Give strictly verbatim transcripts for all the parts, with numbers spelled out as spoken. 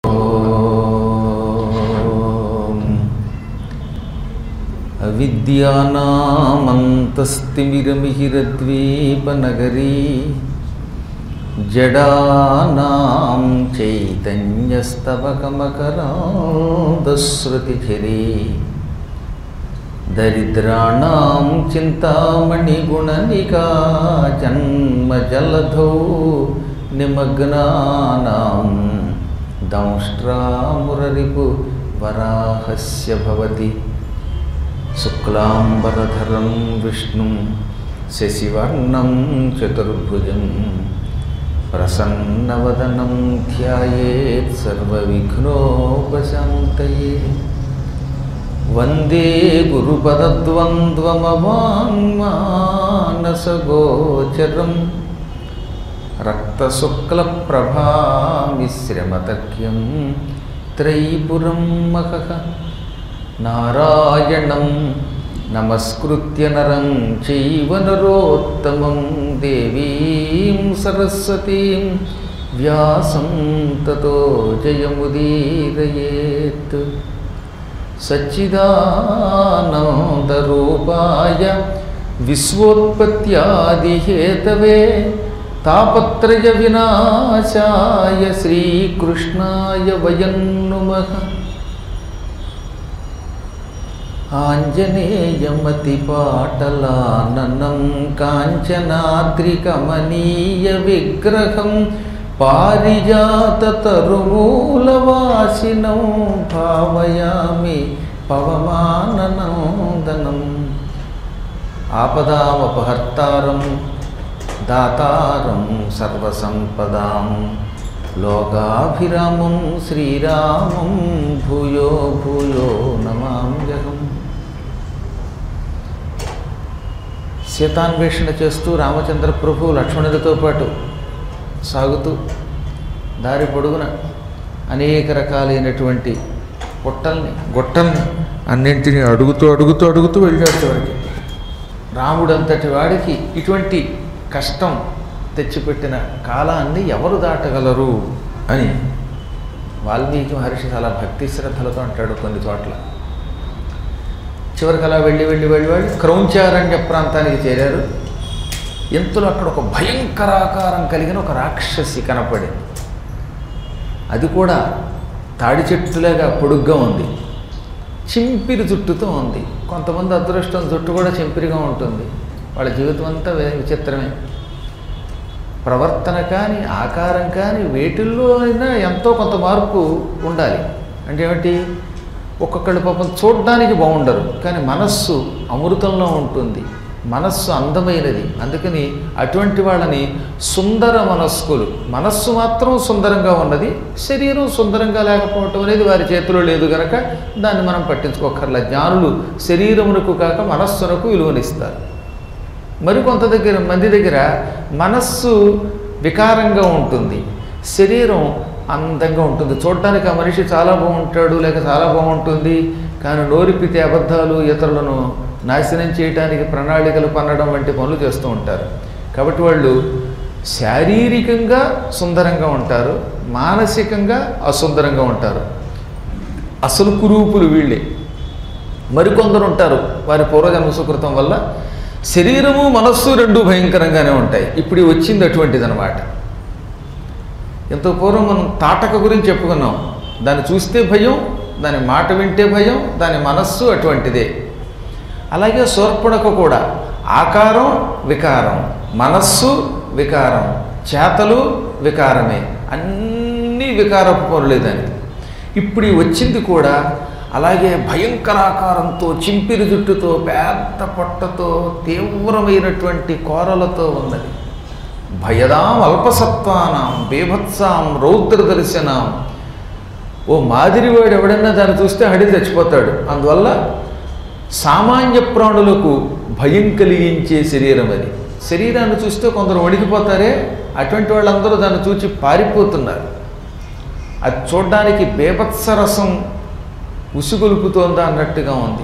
అవిద్యానామంతస్తిమిరమిహిరద్వీపనగరీ జడానాం చైతన్యస్తవకమకరాంధశ్రుతిఝరీ దరిద్రాణాం చింతామణిగుణనికా జన్మజలధౌ నిమగ్నానాం దంష్ట్రామురరిపు వరాహస్య భవతి శుక్లాంబరధరం విష్ణుం శశివర్ణం చతుర్భుజం ప్రసన్నవదనం ధ్యాయేత్ సర్వవిఘ్నోపశాంతయే. వందే గురుపదద్వంద్వమవాంగ్మానసగోచరం రక్తశుక్లప్రభామిశ్రమతర్క్యం త్రైపురం మహః. నారాయణం నమస్కృత్య నరం చైవ నరోత్తమం దేవీం సరస్వతీం వ్యాసం తతో జయముదీరయేత్. సచ్చిదానందరూపాయ విశ్వోత్పత్యాదిహేతవే తాపత్రయ వినాశాయ శ్రీకృష్ణాయ వయం నుమః. ఆంజనేయమతిపాటలాననం కాంచనాద్రికమనీయ విగ్రహం పారిజాతతరుమూలవాసినం భావయామి పవమాననందనం. ఆపదామపహర్తారం దాతారం సర్వసంపదాం లోకాభిరామం శ్రీరామం భూయో భూయో నమామ్యహం. సీతాన్వేషణ చేస్తూ రామచంద్ర ప్రభు లక్ష్మణుడితో పాటు సాగుతూ దారి పొడుగున అనేక రకాలైనటువంటి పుట్టల్ని గొట్టల్ని అన్నింటినీ అడుగుతూ అడుగుతూ అడుగుతూ వెళ్ళేటవాడికి రాముడంతటి వాడికి ఇటువంటి కష్టం తెచ్చిపెట్టిన కాలాన్ని ఎవరు దాటగలరు అని వాల్మీకి మహర్షి చాలా భక్తి శ్రద్ధలతో అంటాడు కొన్ని చోట్ల. చివరికి అలా వెళ్ళి వెళ్ళి వెళ్ళి వెళ్ళి క్రౌంచారణ్య ప్రాంతానికి చేరారు. ఇంతలో అక్కడ ఒక భయంకరాకారం కలిగిన ఒక రాక్షసి కనపడింది. అది కూడా తాడి చెట్టులాగా పొడుగ్గా ఉంది, చింపిరి జుట్టుతో ఉంది. కొంతమంది అదృష్టం జుట్టు కూడా చింపిరిగా ఉంటుంది, వాళ్ళ జీవితం అంతా విచిత్రమే. ప్రవర్తన కానీ ఆకారం కానీ వేటిల్లో అయినా ఎంతో కొంత మార్పు ఉండాలి. అంటే ఏమిటి, ఒక్కొక్కళ్ళు పాపం చూడడానికి బాగుండరు కానీ మనస్సు అమృతంలో ఉంటుంది, మనస్సు అందమైనది. అందుకని అటువంటి వాళ్ళని సుందర మనస్కులు. మనస్సు మాత్రం సుందరంగా ఉన్నది, శరీరం సుందరంగా లేకపోవటం అనేది వారి చేతిలో లేదు కనుక దాన్ని మనం పట్టించుకోకర్లా. జ్ఞానులు శరీరమునకు కాక మనస్సునకు విలువనిస్తారు. మరికొంత దగ్గర మంది దగ్గర మనస్సు వికారంగా ఉంటుంది, శరీరం అందంగా ఉంటుంది. చూడటానికి ఆ మనిషి చాలా బాగుంటాడు లేక చాలా బాగుంటుంది, కానీ నోరిపితే అబద్ధాలు, ఇతరులను నాశనం చేయడానికి ప్రణాళికలు పన్నడం వంటి పనులు చేస్తూ ఉంటారు. కాబట్టి వాళ్ళు శారీరకంగా సుందరంగా ఉంటారు, మానసికంగా అసుందరంగా ఉంటారు. అసలు కురూపులు వీళ్ళే. మరికొందరు ఉంటారు వారి పూర్వజన్మ సుకృతం వల్ల శరీరము మనస్సు రెండు భయంకరంగానే ఉంటాయి. ఇప్పుడు వచ్చింది అటువంటిది అనమాట. ఎంతో పూర్వం మనం తాటక గురించి చెప్పుకున్నాం. దాన్ని చూస్తే భయం, దాని మాట వింటే భయం, దాని మనస్సు అటువంటిదే. అలాగే శూర్పణఖ కూడా ఆకారం వికారం, మనస్సు వికారం, చేతలు వికారమే, అన్నీ వికారపు పనులేదని. ఇప్పుడు వచ్చింది కూడా అలాగే భయంకరాకారంతో, చింపిరి జుట్టుతో, పెద్ద పొట్టతో, తీవ్రమైనటువంటి కోరలతో ఉన్నది. భయదాం అల్పసత్వానాం బీభత్సాం రౌద్రదర్శనాం. ఓ మాదిరివాడు ఎవడన్నా దాన్ని చూస్తే హడి చచ్చిపోతాడు. అందువల్ల సామాన్య ప్రాణులకు భయం కలిగించే శరీరం అది. శరీరాన్ని చూస్తే కొందరు వణికిపోతారే, అటువంటి వాళ్ళందరూ దాన్ని చూచి పారిపోతున్నారు. అది చూడ్డానికి బీభత్సరసం ఉసుగొలుపుతోందా అన్నట్టుగా ఉంది.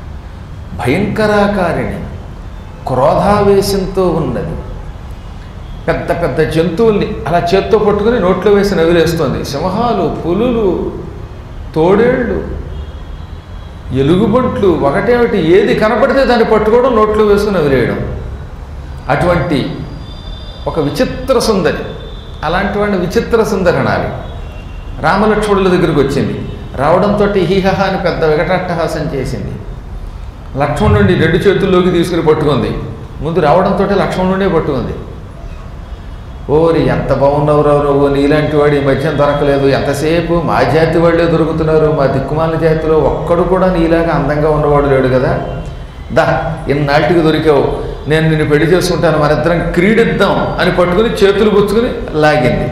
భయంకరాకారిణి, క్రోధావేశంతో ఉన్నది. పెద్ద పెద్ద జంతువుల్ని అలా చేత్తో పట్టుకుని నోట్లో వేసి నవిలేస్తుంది. సింహాలు, పులులు, తోడేళ్ళు, ఎలుగుబంట్లు, ఒకటేమిటి ఏది కనపడితే దాన్ని పట్టుకోవడం, నోట్లో వేసుకుని నవిలేయడం. అటువంటి ఒక విచిత్ర సుందరి. అలాంటి వాడిని విచిత్ర సుందరి అనాలి. రామలక్ష్మణుల దగ్గరికి వచ్చింది. రావడంతో హీహహ అని పెద్ద వికటాట్టహాసం చేసింది. లక్ష్మణుడిని రెండు చేతుల్లోకి తీసుకుని పట్టుకుంది. ముందు రావడంతో లక్ష్మణుడే పట్టుకుంది. ఓరి ఎంత బాగున్నావురా నువ్వు, నీలాంటి వాడు ఈ మధ్య దొరకలేదు, ఎంతసేపు మా జాతి వాళ్ళే దొరుకుతున్నారు, మా దిక్కుమాల జాతిలో ఒక్కడు కూడా నీలాగా అందంగా ఉన్నవాడు లేడు కదా, దా ఇన్నాళ్ళకి దొరికావు, నేను నిన్ను పెళ్లి చేసుకుంటాను, మనిద్దరం క్రీడిద్దాం అని పట్టుకుని చేతులు పుచ్చుకుని లాగింది.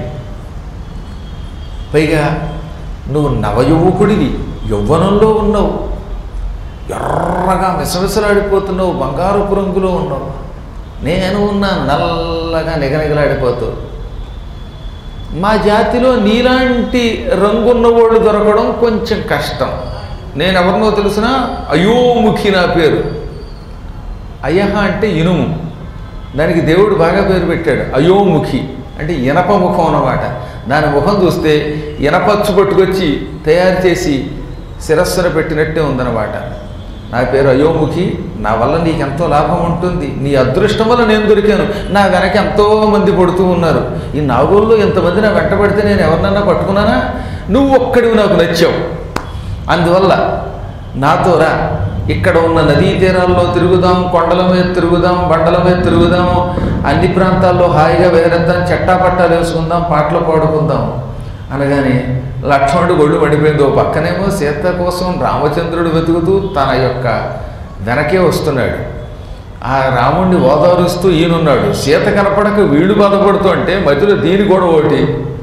పైగా నువ్వు నవయువకుడివి, యవ్వనంలో ఉన్నావు, ఎర్రగా మిసమిసలాడిపోతున్నావు, బంగారపు రంగులో ఉన్నావు, నేను ఉన్నాను నల్లగా నిగనిగలాడిపోతూ. మా జాతిలో నీలాంటి రంగున్నవాళ్ళు దొరకడం కొంచెం కష్టం. నేను ఎవరినో తెలిసినా అయోముఖి నా పేరు. అయహ అంటే ఇనుము, దానికి దేవుడు బాగా పేరు పెట్టాడు. అయోముఖి అంటే ఇనప ముఖం అన్నమాట. దాని ముఖం చూస్తే ఇనపచ్చు పట్టుకొచ్చి తయారు చేసి శిరస్సున పెట్టినట్టే ఉందన్నమాట. నా పేరు అయోముఖి, నా వల్ల నీకు ఎంతో లాభం ఉంటుంది, నీ అదృష్టం వల్ల నేను దొరికాను, నా వెనక ఎంతో మంది పడుతూ ఉన్నారు, ఈ నాగుల్లో ఎంతమంది నా వెంట పడితే నేను ఎవరినన్నా పట్టుకున్నానా, నువ్వు ఒక్కడివి నాకు నచ్చావు, అందువల్ల నాతో రా, ఇక్కడ ఉన్న నదీ తీరాల్లో తిరుగుదాం, కొండల మీద తిరుగుదాం, బండల మీద తిరుగుదాం, అన్ని ప్రాంతాల్లో హాయిగా వేరేద్దాం, చట్టాపట్టాలు వేసుకుందాం, పాటలు పాడుకుందాం అనగానే లక్ష్మణుడు గొడ్డు పడిపోయింది. ఓ పక్కనేమో సీత కోసం రామచంద్రుడు వెతుకుతూ తన యొక్క వెనకే వస్తున్నాడు. ఆ రాముణ్ణి ఓదారుస్తూ ఈయనున్నాడు. సీత కనపడక వీళ్ళు బాధపడుతూ అంటే మధ్యలో దీని కూడా ఒకటి,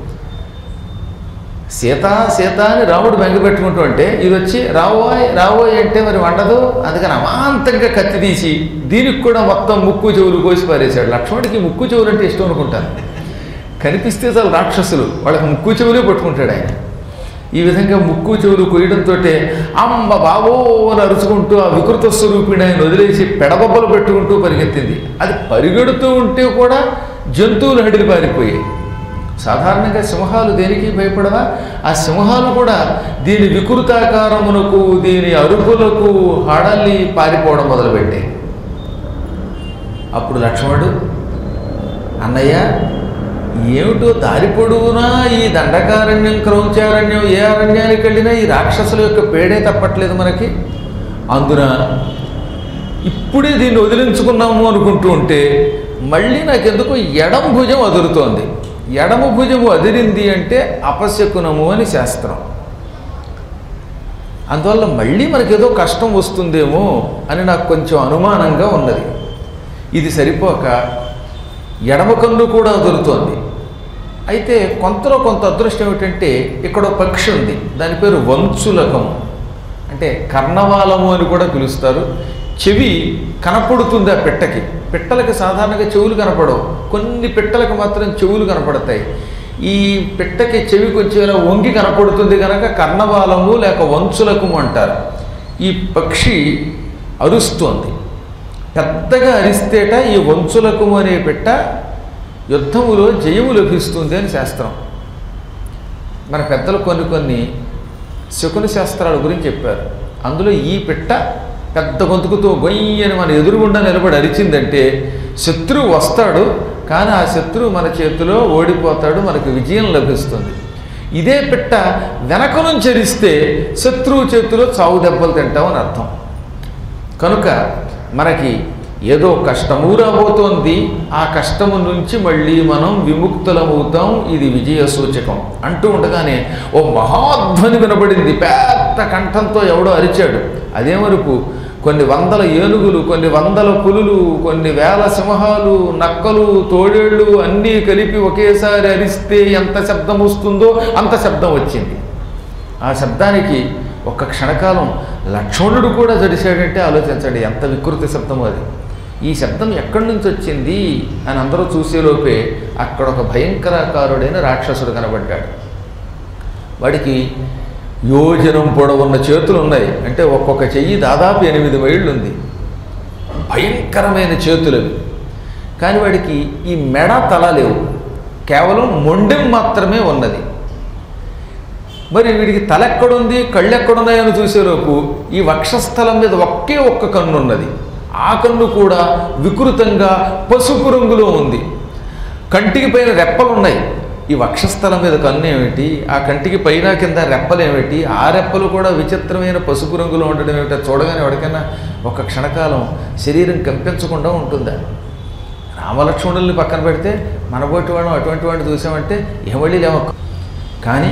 సీత సీత అని రాముడు బెంగ పెట్టుకుంటూ అంటే ఇది వచ్చి రావోయ్ రావోయ్ అంటే మరి వండదు, అందుకని అమాంతంగా కత్తి తీసి దీనికి కూడా మొత్తం ముక్కు చెవులు కోసి పారేశాడు. లక్ష్మణుడికి ముక్కు చెవులు అంటే ఇష్టం అనుకుంటాను. కనిపిస్తే చాలు రాక్షసులు, వాళ్ళకి ముక్కు చెవులే పట్టుకుంటాడు ఆయన. ఈ విధంగా ముక్కు చెవులు కొయ్యడంతో అమ్మ బాబో అని అరుచుకుంటూ ఆ వికృత స్వరూపిణి ఆయన వదిలేసి పెడబొబ్బలు పెట్టుకుంటూ పరిగెత్తింది. అది పరిగెడుతూ ఉంటే కూడా జంతువులు హడిలి పారిపోయాయి. సాధారణంగా సింహాలు దేనికి భయపడవా, ఆ సింహాలు కూడా దీని వికృతాకారమునకు దీని అరుపులకు హడలి పారిపోవడం మొదలుపెట్టాయి. అప్పుడు లక్ష్మణుడు, అన్నయ్య ఏమిటో దారి పొడవునా ఈ దండకారణ్యం, క్రౌంచారణ్యం, ఏ అరణ్యానికి వెళ్ళినా ఈ రాక్షసుల యొక్క పేడే తప్పట్లేదు మనకి, అందున ఇప్పుడే దీన్ని వదిలించుకున్నాము అనుకుంటూ ఉంటే మళ్ళీ నాకెందుకు ఎడం భుజం అదురుతోంది. ఎడమ భుజము అదిరింది అంటే అపశకునము అని శాస్త్రం. అందువల్ల మళ్ళీ మనకేదో కష్టం వస్తుందేమో అని నాకు కొంచెం అనుమానంగా ఉన్నది. ఇది సరిపోక ఎడమ కన్ను కూడా అదురుతోంది. అయితే కొంతలో కొంత అదృష్టం ఏమిటంటే ఇక్కడ పక్షి ఉంది, దాని పేరు వంచులకము, అంటే కర్ణవాలము అని కూడా పిలుస్తారు. చెవి కనపడుతుంది ఆ పిట్టకి. పిట్టలకి సాధారణంగా చెవులు కనపడవు, కొన్ని పిట్టలకు మాత్రం చెవులు కనపడతాయి. ఈ పిట్టకి చెవి కొంచెం ఇలా వంగి కనపడుతుంది కనుక కర్ణవాలము లేక వంచులకము అంటారు. ఈ పక్షి అరుస్తోంది. పెద్దగా అరిస్తేట ఈ వంచులకము అనే పిట్ట యుద్ధములో జయము లభిస్తుంది అని శాస్త్రం. మన పెద్దలు కొన్ని కొన్ని శకుని శాస్త్రాల గురించి చెప్పారు. అందులో ఈ పిట్ట పెద్ద గొంతుకుతో గొయ్యని మన ఎదురుగుండా నిలబడి అరిచిందంటే శత్రువు వస్తాడు, కానీ ఆ శత్రువు మన చేతిలో ఓడిపోతాడు, మనకు విజయం లభిస్తుంది. ఇదే పిట్ట వెనక నుంచి అరిస్తే శత్రువు చేతిలో చావు దెబ్బలు తింటామని అర్థం. కనుక మనకి ఏదో కష్టము రాబోతోంది, ఆ కష్టము నుంచి మళ్ళీ మనం విముక్తులమవుతాం, ఇది విజయ సూచకం అంటూ ఉండగానే ఓ మహాధ్వని వినబడింది. పెద్ద కంఠంతో ఎవడో అరిచాడు. అదే వరకు కొన్ని వందల ఏనుగులు, కొన్ని వందల పులులు, కొన్ని వేల సింహాలు, నక్కలు, తోడేళ్ళు అన్నీ కలిపి ఒకేసారి అరిస్తే ఎంత శబ్దం వస్తుందో అంత శబ్దం వచ్చింది. ఆ శబ్దానికి ఒక్క క్షణకాలం లక్ష్మణుడు కూడా జడిశాడంటే ఆలోచించండి ఎంత వికృతి శబ్దం అది. ఈ శబ్దం ఎక్కడి నుంచి వచ్చింది అని అందరూ చూసేలోపే అక్కడ ఒక భయంకరాకారుడైన రాక్షసుడు కనబడ్డాడు. వాడికి యోజనం పొడవున్న చేతులు ఉన్నాయి, అంటే ఒక్కొక్క చెయ్యి దాదాపు ఎనిమిది మైళ్ళు ఉంది. భయంకరమైన చేతులవి. కానీ వాడికి ఈ మెడ తల లేవు, కేవలం మొండెం మాత్రమే ఉన్నది. మరి వీడికి తల ఎక్కడుంది, కళ్ళు ఎక్కడున్నాయని చూసేలోపు ఈ వక్షస్థలం మీద ఒకే ఒక్క కన్ను ఉన్నది. ఆ కన్ను కూడా వికృతంగా పసుపు రంగులో ఉంది. కంటికి పైన రెప్పలు ఉన్నాయి. ఈ వక్షస్థలం మీద కన్ను ఏమిటి, ఆ కంటికి పైన కింద రెప్పలు ఏమిటి, ఆ రెప్పలు కూడా విచిత్రమైన పసుపు రంగులో ఉండడం ఏమిటో చూడగానే ఎవరికైనా ఒక క్షణకాలం శరీరం కంపించకుండా ఉంటుందా? రామలక్ష్మణుల్ని పక్కన పెడితే మనబోటి వాడు అటువంటి వాడిని చూసామంటే ఏమళ్ళీ లేవ. కానీ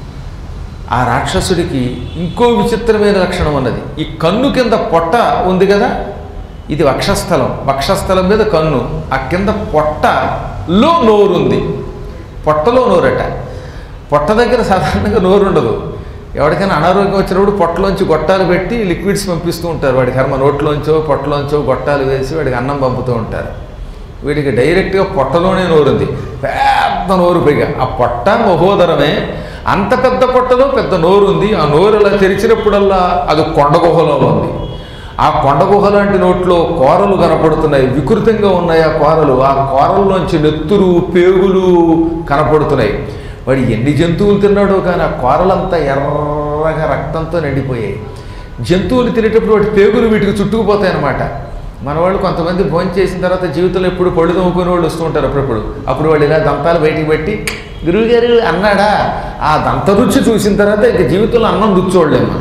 ఆ రాక్షసుడికి ఇంకో విచిత్రమైన లక్షణం ఉన్నది. ఈ కన్ను కింద పొట్ట ఉంది కదా, ఇది వక్షస్థలం, వక్షస్థలం మీద కన్ను, ఆ కింద పొట్టలో నోరుంది. పొట్టలో నోరట. పొట్ట దగ్గర సాధారణంగా నోరు ఉండదు. ఎవరికైనా అనారోగ్యం వచ్చినప్పుడు పొట్టలోంచి గొట్టాలు పెట్టి లిక్విడ్స్ పంపిస్తూ ఉంటారు. వాడి కర్మ నోట్లోంచో పొట్టలోంచో గొట్టాలు వేసి వాడికి అన్నం పంపుతూ ఉంటారు. వీడికి డైరెక్ట్గా పొట్టలోనే నోరుంది, పెద్ద నోరు. పైగా ఆ పొట్ట మహోదరమే, అంత పెద్ద పొట్టలో పెద్ద నోరు ఉంది. ఆ నోరు అలా తెరిచినప్పుడల్లా అది కొండ గుహలో ఉంది. ఆ కొండ గుహ లాంటి నోట్లో కోరలు కనపడుతున్నాయి, వికృతంగా ఉన్నాయి ఆ కోరలు. ఆ కోరల్లోంచి నెత్తురు పేగులు కనపడుతున్నాయి. వాడు ఎన్ని జంతువులు తిన్నాడో కానీ ఆ కోరలంతా ఎర్రగా రక్తంతో నిండిపోయాయి. జంతువులు తినేటప్పుడు వాటి పేగులు వీటికి చుట్టుకుపోతాయి అన్నమాట. మన వాళ్ళు కొంతమంది భోజనం చేసిన తర్వాత జీవితంలో ఎప్పుడు పళ్ళు తోముకునే వాళ్ళు వస్తూ ఉంటారు అప్పుడప్పుడు. అప్పుడు వాళ్ళు ఇలా దంతాలు బయటికి పెట్టి గురువుగారు అన్నాడా, ఆ దంత రుచి చూసిన తర్వాత ఇక జీవితంలో అన్నం రుచి చూడలేము.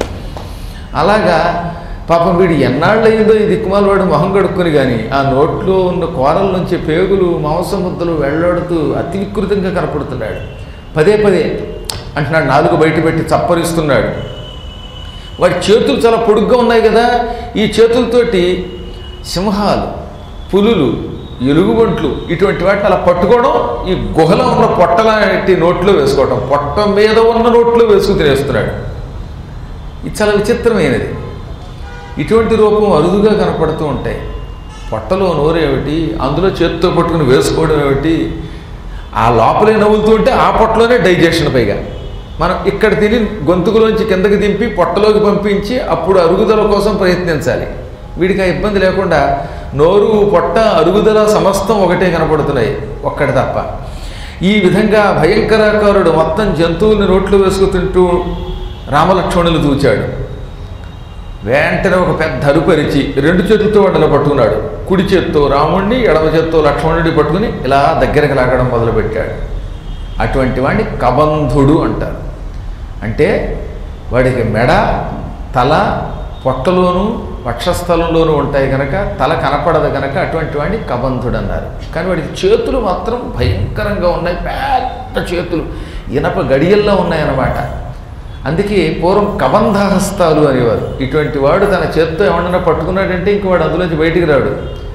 అలాగా పాపం వీడు ఎన్నాళ్ళు అయిందో ఈ దిక్కుమాల వాడు మొహం కడుక్కొని కానీ ఆ నోట్లో ఉన్న కూరల నుంచి పేగులు మాంసం ముద్దలు వెళ్ళాడుతూ అతి వికృతంగా కనపడుతున్నాడు. పదే పదే అంటున్నాడు, నాలుగు బయట పెట్టి చప్పరిస్తున్నాడు. వాడి చేతులు చాలా పొడుగ్గా ఉన్నాయి కదా, ఈ చేతులతోటి సింహాలు, పులులు, ఎలుగుబంట్లు ఇటువంటి వాటిని అలా పట్టుకోవడం, ఈ గుహలో ఉన్న పొట్టలాంటి నోట్లో వేసుకోవడం, పొట్ట మీద ఉన్న నోట్లో వేసుకు తినేస్తున్నాడు. ఇది చాలా విచిత్రమైనది. ఇటువంటి రూపం అరుదుగా కనపడుతూ ఉంటాయి. పొట్టలో నోరేమిటి, అందులో చేతితో పట్టుకుని వేసుకోవడం ఏమిటి, ఆ లోపలే నవ్వులుతూ ఉంటే ఆ పొట్టలోనే డైజెషన్. పైగా మనం ఇక్కడ తిని గొంతుకులోంచి కిందకి దింపి పొట్టలోకి పంపించి అప్పుడు అరుగుదల కోసం ప్రయత్నించాలి. వీడికి ఆ ఇబ్బంది లేకుండా నోరు పొట్ట అరుగుదల సమస్తం ఒకటే కనపడుతున్నాయి, ఒక్కటి తప్ప. ఈ విధంగా భయంకరాకారుడు మొత్తం జంతువుల్ని నోట్లో వేసుకుతుంటూ రామలక్ష్మణులు చూచాడు. వెంటనే ఒక పెద్ద అరుపరిచి రెండు చేతులతో వాడిని పట్టుకున్నాడు. కుడి చేత్తో రాముణ్ణి, ఎడమ చేత్తో లక్ష్మణుడిని పట్టుకుని ఇలా దగ్గరికి లాగడం మొదలుపెట్టాడు. అటువంటి వాడిని కబంధుడు అంటారు. అంటే వాడికి మెడ, తల పొట్టలోనూ వక్షస్థలంలోనూ ఉంటాయి కనుక తల కనపడదు కనుక అటువంటి వాడిని కబంధుడు అన్నారు. కానీ వాడికి చేతులు మాత్రం భయంకరంగా ఉన్నాయి, పెద్ద చేతులు, ఇనప గడియల్లో ఉన్నాయన్నమాట. అందుకే పూర్వం కబంధహస్తాలు అనేవారు. ఇటువంటి వాడు తన చేత్తో ఏమన్నా పట్టుకున్నాడంటే ఇంక వాడు అందులోంచి బయటికి రాడు.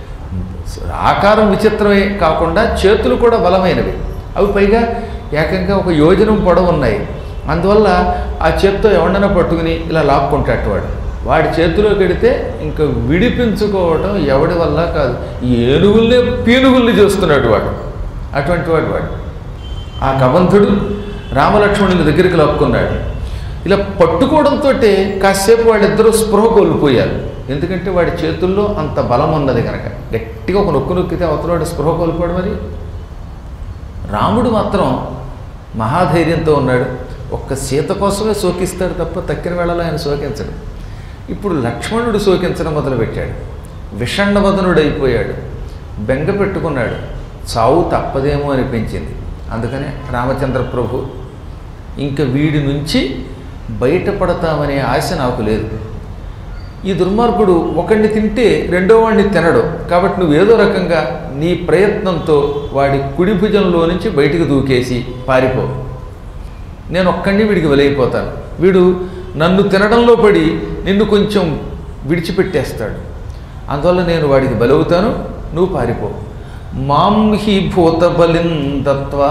ఆకారం విచిత్రమే కాకుండా చేతులు కూడా బలమైనవి. అవి పైగా ఏకంగా ఒక యోజనం పొడవు ఉన్నాయి. అందువల్ల ఆ చేత్తో ఎవడన్నా పట్టుకుని ఇలా లాక్కుంటాడు వాడు. వాడి చేతిలో కడితే ఇంకా విడిపించుకోవటం ఎవడి వల్ల కాదు. ఏనుగుల్నే పీనుగుల్ని చేస్తున్నాడు వాడు. అటువంటి వాడు వాడు ఆ కబంధుడు రామలక్ష్మణుల దగ్గరికి లాక్కున్నాడు. ఇలా పట్టుకోవడంతో కాసేపు వాళ్ళిద్దరూ స్పృహ కోల్పోయారు. ఎందుకంటే వాడి చేతుల్లో అంత బలం ఉన్నది కనుక. గట్టిగా ఒక నొక్కు నొక్కితే అవతలవాడు స్పృహ కోల్పోవడం. మరి రాముడు మాత్రం మహాధైర్యంతో ఉన్నాడు. ఒక్క సీత కోసమే శోకిస్తాడు తప్ప తక్కిన వేళలో ఆయన శోకించడు. ఇప్పుడు లక్ష్మణుడు శోకించడం మొదలుపెట్టాడు. విషణ్ణవదనుడైపోయాడు, బెంగ పెట్టుకున్నాడు. చావు తప్పదేమో అనిపించింది. అందుకనే రామచంద్ర ప్రభు ఇంక వీడి నుంచి బయటపడతామనే ఆశ నాకు లేదు. ఈ దుర్మార్గుడు ఒకడిని తింటే రెండో వాడిని తినడు. కాబట్టి నువ్వేదో రకంగా నీ ప్రయత్నంతో వాడి కుడి భుజంలో నుంచి బయటికి దూకేసి పారిపో. నేను ఒక్కడిని వీడికి వెలైపోతాను. వీడు నన్ను తినడంలో పడి నిన్ను కొంచెం విడిచిపెట్టేస్తాడు. అందువల్ల నేను వాడికి బలవుతాను, నువ్వు పారిపో. మాం హి భూత బలిం దత్వా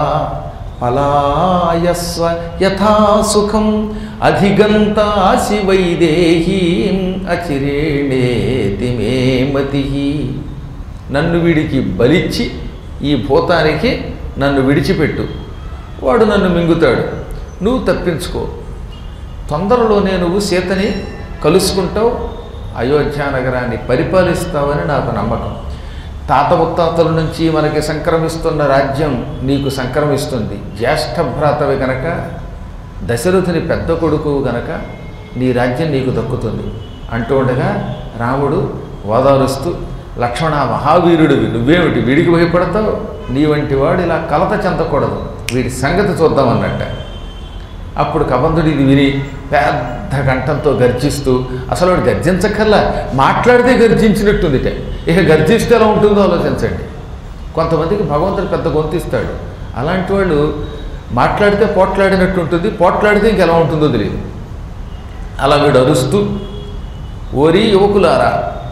పలాయస్వ యథా సుఖం అధిగంతాసి వైదేహీం అచిరేణేతి మే మతిః. నన్ను వీడికి బలిచ్చి ఈ భూతానికి నన్ను విడిచిపెట్టు, వాడు నన్ను మింగుతాడు, నువ్వు తప్పించుకో. తొందరలోనే నువ్వు సీతని కలుసుకుంటావు, అయోధ్య నగరాన్ని పరిపాలిస్తావని నాకు నమ్మకం. తాత ముత్తాతల నుంచి మనకి సంక్రమిస్తున్న రాజ్యం నీకు సంక్రమిస్తుంది. జ్యేష్ఠ భ్రాతవి గనక, దశరథుని పెద్ద కొడుకు గనక నీ రాజ్యం నీకు దక్కుతుంది అంటూ ఉండగా రాముడు ఓదారుస్తూ, లక్ష్మణ మహావీరుడివి, నువ్వేమిటి వీడికి భయపడతావు? నీ వంటి వాడు ఇలా కలత చెందకూడదు, వీడి సంగతి చూద్దామన్నట్ట. అప్పుడు కబంధుడు ఇది విని పెద్ద కంఠంతో గర్జిస్తూ, అసలు వాడు గర్జించక్కర్లా, మాట్లాడితే గర్జించినట్టుందిట. ఇక గర్జిస్తే ఎలా ఉంటుందో ఆలోచించండి. కొంతమందికి భగవంతుడు పెద్ద గొంతిస్తాడు, అలాంటి వాళ్ళు మాట్లాడితే పోట్లాడినట్టు ఉంటుంది, పోట్లాడితే ఇంకెలా ఉంటుందో తెలియదు. అలా వీడు అరుస్తూ, ఓరి యువకులారా,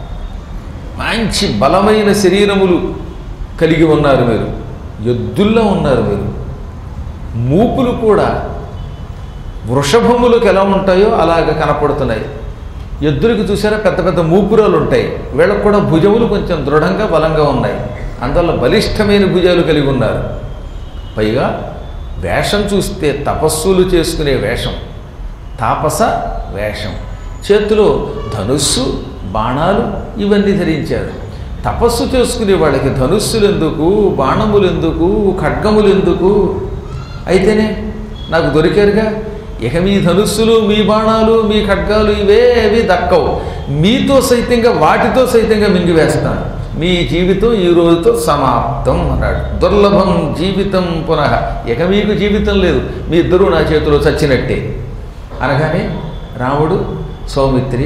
మంచి బలమైన శరీరములు కలిగి ఉన్నారు మీరు, ఎద్దుల్లో ఉన్నారు మీరు, మూపులు కూడా వృషభములకు ఎలా ఉంటాయో అలాగ కనపడుతున్నాయి. ఎద్దులకి చూసారా పెద్ద పెద్ద మూపురాలు ఉంటాయి, వీళ్ళకు కూడా భుజములు కొంచెం దృఢంగా బలంగా ఉన్నాయి, అందువల్ల బలిష్టమైన భుజాలు కలిగి ఉన్నారు. పైగా వేషం చూస్తే తపస్సులు చేసుకునే వేషం, తాపస వేషం, చేతిలో ధనుస్సు బాణాలు ఇవన్నీ ధరించారు. తపస్సు చేసుకునే వాళ్ళకి ధనుస్సులు ఎందుకు, బాణములు ఎందుకు, ఖడ్గములు ఎందుకు? అయితేనే నాకు దొరికారుగా, ఇక మీ ధనుస్సులు మీ బాణాలు మీ ఖడ్గాలు ఇవేవి దక్కవు, మీతో సైతంగా వాటితో సైతంగా మింగివేస్తాను, మీ జీవితం ఈ రోజుతో సమాప్తం అన్నాడు. దుర్లభం జీవితం పునః, ఇక మీకు జీవితం లేదు, మీ ఇద్దరూ నా చేతిలో చచ్చినట్టే అనగానే రాముడు, సౌమిత్రి,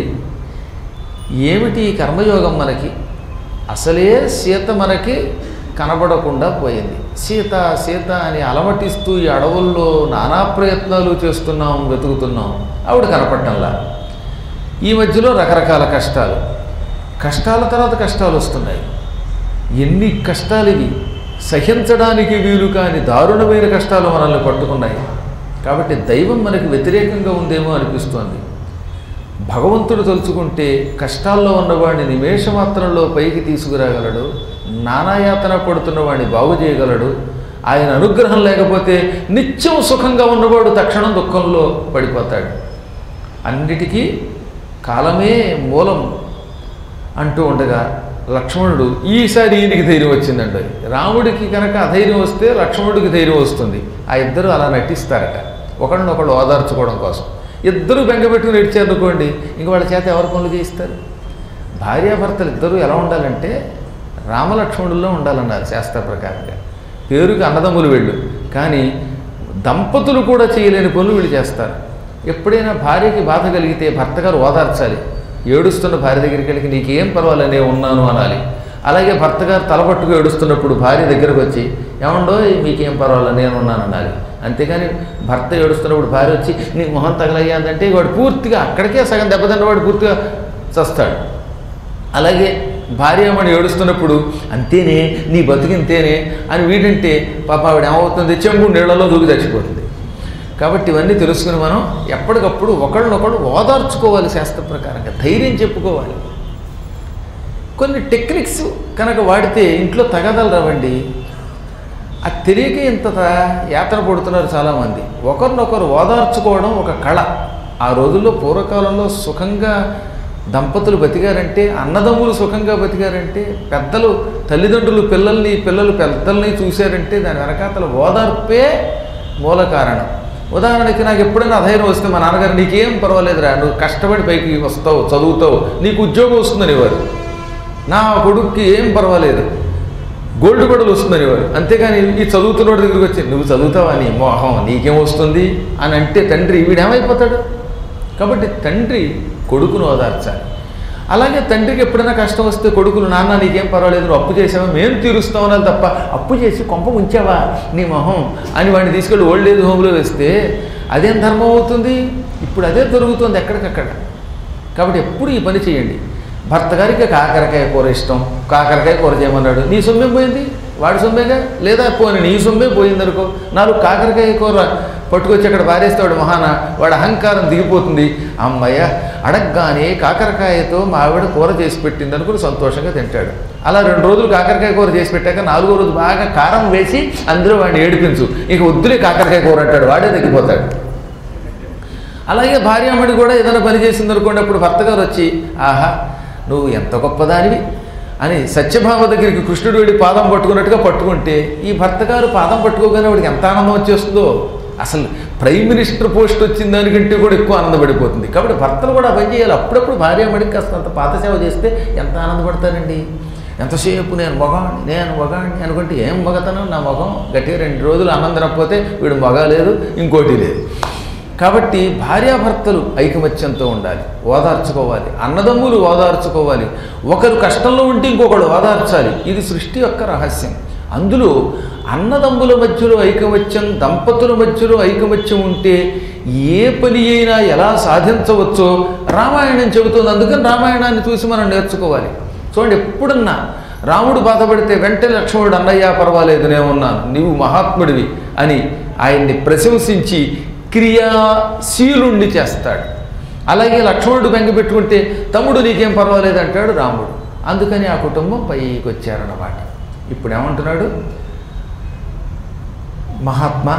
ఏమిటి ఈ కర్మయోగం మనకి? అసలే సీత మనకి కనబడకుండా పోయింది. సీత సీత అని అలమటిస్తూ ఈ అడవుల్లో నానా ప్రయత్నాలు చేస్తున్నాం, వెతుకుతున్నాం, ఆవిడ కనపడటంలా. ఈ మధ్యలో రకరకాల కష్టాలు, కష్టాల తర్వాత కష్టాలు వస్తున్నాయి. ఎన్ని కష్టాలు ఇవి, సహించడానికి వీలు కాని దారుణమైన కష్టాలు మనల్ని పట్టుకున్నాయి. కాబట్టి దైవం మనకి వ్యతిరేకంగా ఉందేమో అనిపిస్తోంది. భగవంతుడు తలుచుకుంటే కష్టాల్లో ఉన్నవాడిని నిమేషమాత్రంలో పైకి తీసుకురాగలడు, నానాయాతన పడుతున్న వాడిని బాగు చేయగలడు. ఆయన అనుగ్రహం లేకపోతే నిత్యం సుఖంగా ఉన్నవాడు తక్షణం దుఃఖంలో పడిపోతాడు. అన్నిటికీ కాలమే మూలం అంటూ ఉండగా లక్ష్మణుడు, ఈసారి ఈయనకి ధైర్యం వచ్చిందండి. రాముడికి కనుక అధైర్యం వస్తే లక్ష్మణుడికి ధైర్యం వస్తుంది. ఆ ఇద్దరు అలా నటిస్తారట, ఒకళ్ళనొకళ్ళు ఓదార్చుకోవడం కోసం. ఇద్దరు బెంగపెట్టుకుని ఏడ్చారనుకోండి, ఇంక వాళ్ళ చేత ఎవరి పనులు చేయిస్తారు? భార్యాభర్తలు ఇద్దరూ ఎలా ఉండాలంటే రామలక్ష్మణుల్లో ఉండాలన్నారు శాస్త్ర ప్రకారంగా. పేరుకి అన్నదమ్ములు వీళ్ళు, కానీ దంపతులు కూడా చేయలేని పనులు వీళ్ళు చేస్తారు. ఎప్పుడైనా భార్యకి బాధ కలిగితే భర్త గారు ఓదార్చాలి. ఏడుస్తున్న భార్య దగ్గరికి వెళ్ళి నీకేం పర్వాలేదు నేను ఉన్నాను అనాలి. అలాగే భర్త గారు తలపట్టుకు ఏడుస్తున్నప్పుడు భార్య దగ్గరకు వచ్చి ఏమండో మీకేం పర్వాలేదు నేను ఉన్నాను అనాలి. అంతేగాని భర్త ఏడుస్తున్నప్పుడు భార్య వచ్చి నీ మొహం తగలయ్యాదంటే వాడు పూర్తిగా అక్కడికే సగం దెబ్బతిన్నవాడు పూర్తిగా చస్తాడు. అలాగే భార్యమణి ఏడుస్తున్నప్పుడు అంతేనే నీ బతికింతేనే అని వీడంటే పాప ఆవిడ ఏమవుతుంది, చెంబు నీళ్లలో దూకి చచ్చిపోతుంది. కాబట్టి ఇవన్నీ తెలుసుకుని మనం ఎప్పటికప్పుడు ఒకళ్ళనొకడు ఓదార్చుకోవాలి, శాస్త్ర ప్రకారంగా ధైర్యం చెప్పుకోవాలి. కొన్ని టెక్నిక్స్ కనుక వాడితే ఇంట్లో తగాదాలు రావండి. అది తెలియక ఇంత యాతన పడుతున్నారు చాలామంది. ఒకరినొకరు ఓదార్చుకోవడం ఒక కళ. ఆ రోజుల్లో పూర్వకాలంలో సుఖంగా దంపతులు బతికారంటే, అన్నదమ్ములు సుఖంగా బతికారంటే, పెద్దలు తల్లిదండ్రులు పిల్లల్ని పిల్లలు పెద్దల్ని చూశారంటే దాని వెనకాతల ఓదార్పే మూల కారణం. ఉదాహరణకి నాకు ఎప్పుడైనా అధైర్యం వస్తే మా నాన్నగారు నీకేం పర్వాలేదురా, నువ్వు కష్టపడి పైకి వస్తావు, చదువుతావు, నీకు ఉద్యోగం వస్తుందనేవారు. నా కొడుక్కి ఏం పర్వాలేదు, గోల్డ్ మెడల్ వస్తుందనేవారు. అంతేగాని ఈ చదువుతున్నవాడి దగ్గరికి వచ్చి నువ్వు చదువుతావా, నీ మోహం నీకేం వస్తుంది అని అంటే తండ్రి వీడేమైపోతాడు. కాబట్టి తండ్రి కొడుకును ఓదార్చాలి. అలాగే తండ్రికి ఎప్పుడైనా కష్టం వస్తే కొడుకులు నాన్న నీకేం పర్వాలేదు, నువ్వు అప్పు చేసావా, మేము తీరుస్తామన్నా తప్ప అప్పు చేసి కొంప ఉంచావా నీ మొహం అని వాడిని తీసుకెళ్ళి ఓల్డ్ ఏజ్ హోమ్లో వేస్తే అదేం ధర్మం అవుతుంది? ఇప్పుడు అదే దొరుకుతుంది ఎక్కడికక్కడ. కాబట్టి ఎప్పుడు ఈ పని చేయండి. భర్త గారికి కాకరకాయ కూర ఇష్టం, కాకరకాయ కూర చేయమన్నాడు, నీ సొమ్మే పోయింది, వాడి సొమ్మేగా, లేదా పోని నీ సొమ్మే పోయిందనుకో, నాలుగు కాకరకాయ కూర పట్టుకొచ్చి అక్కడ పారేస్తాడు మహాన, వాడి అహంకారం దిగిపోతుంది. అమ్మయ్య అడగగానే కాకరకాయతో మా ఆవిడ కూర చేసి పెట్టింది అనుకుని సంతోషంగా తింటాడు. అలా రెండు రోజులు కాకరకాయ కూర చేసి పెట్టాక నాలుగో రోజు బాగా కారం వేసి అందులో వాడిని ఏడిపించు, ఇక వద్దులే కాకరకాయ కూర అంటాడు, వాడే తగ్గిపోతాడు. అలాగే భార్యామణి కూడా ఏదైనా పని చేసింది అనుకోండి, అప్పుడు భర్త గారు వచ్చి ఆహా నువ్వు ఎంత గొప్పదానివి, అని సత్యభామ దగ్గరికి కృష్ణుడు వెళ్ళి పాదం పట్టుకున్నట్టుగా పట్టుకుంటే ఈ భర్త గారు పాదం పట్టుకోగానే వాడికి ఎంత ఆనందం వచ్చేస్తుందో, అసలు ప్రైమ్ మినిస్టర్ పోస్ట్ వచ్చిన దానికంటే కూడా ఎక్కువ ఆనందపడిపోతుంది. కాబట్టి భర్తలు కూడా పని చేయాలి. అప్పుడప్పుడు భార్యామడికి కాస్త అంత పాదసేవ చేస్తే ఎంత ఆనందపడతారండి. ఎంతసేపు నేను మగాణ్ణి నేను మగాణ్ణి అనుకుంటే ఏం మగతనం, నా మగం గట్టిగా రెండు రోజులు అన్నం తినకపోతే వీడు మగ లేదు ఇంకోటి లేదు. కాబట్టి భార్యాభర్తలు ఐకమత్యంతో ఉండాలి, ఓదార్చుకోవాలి, అన్నదమ్ములు ఓదార్చుకోవాలి, ఒకరు కష్టంలో ఉంటే ఇంకొకడు ఓదార్చాలి. ఇది సృష్టి యొక్క రహస్యం. అందులో అన్నదమ్ముల మధ్యలో ఐకమత్యం, దంపతుల మధ్యలో ఐకమత్యం ఉంటే ఏ పని అయినా ఎలా సాధించవచ్చో రామాయణం చెబుతుంది. అందుకని రామాయణాన్ని చూసి మనం నేర్చుకోవాలి. చూడండి, ఎప్పుడన్నా రాముడు బాధపడితే వెంటనే లక్ష్మణుడు అన్నయ్య పర్వాలేదు నేనున్నాను, నీవు మహాత్ముడివి అని ఆయన్ని ప్రశంసించి క్రియాశీలుణ్ణి చేస్తాడు. అలాగే లక్ష్మణుడు బెంగ పెట్టుకుంటే తమ్ముడు నీకేం పర్వాలేదు అంటాడు రాముడు. అందుకని ఆ కుటుంబం పైకి వచ్చారన్నమాట. ఇప్పుడు ఏమంటున్నాడు, మహాత్మా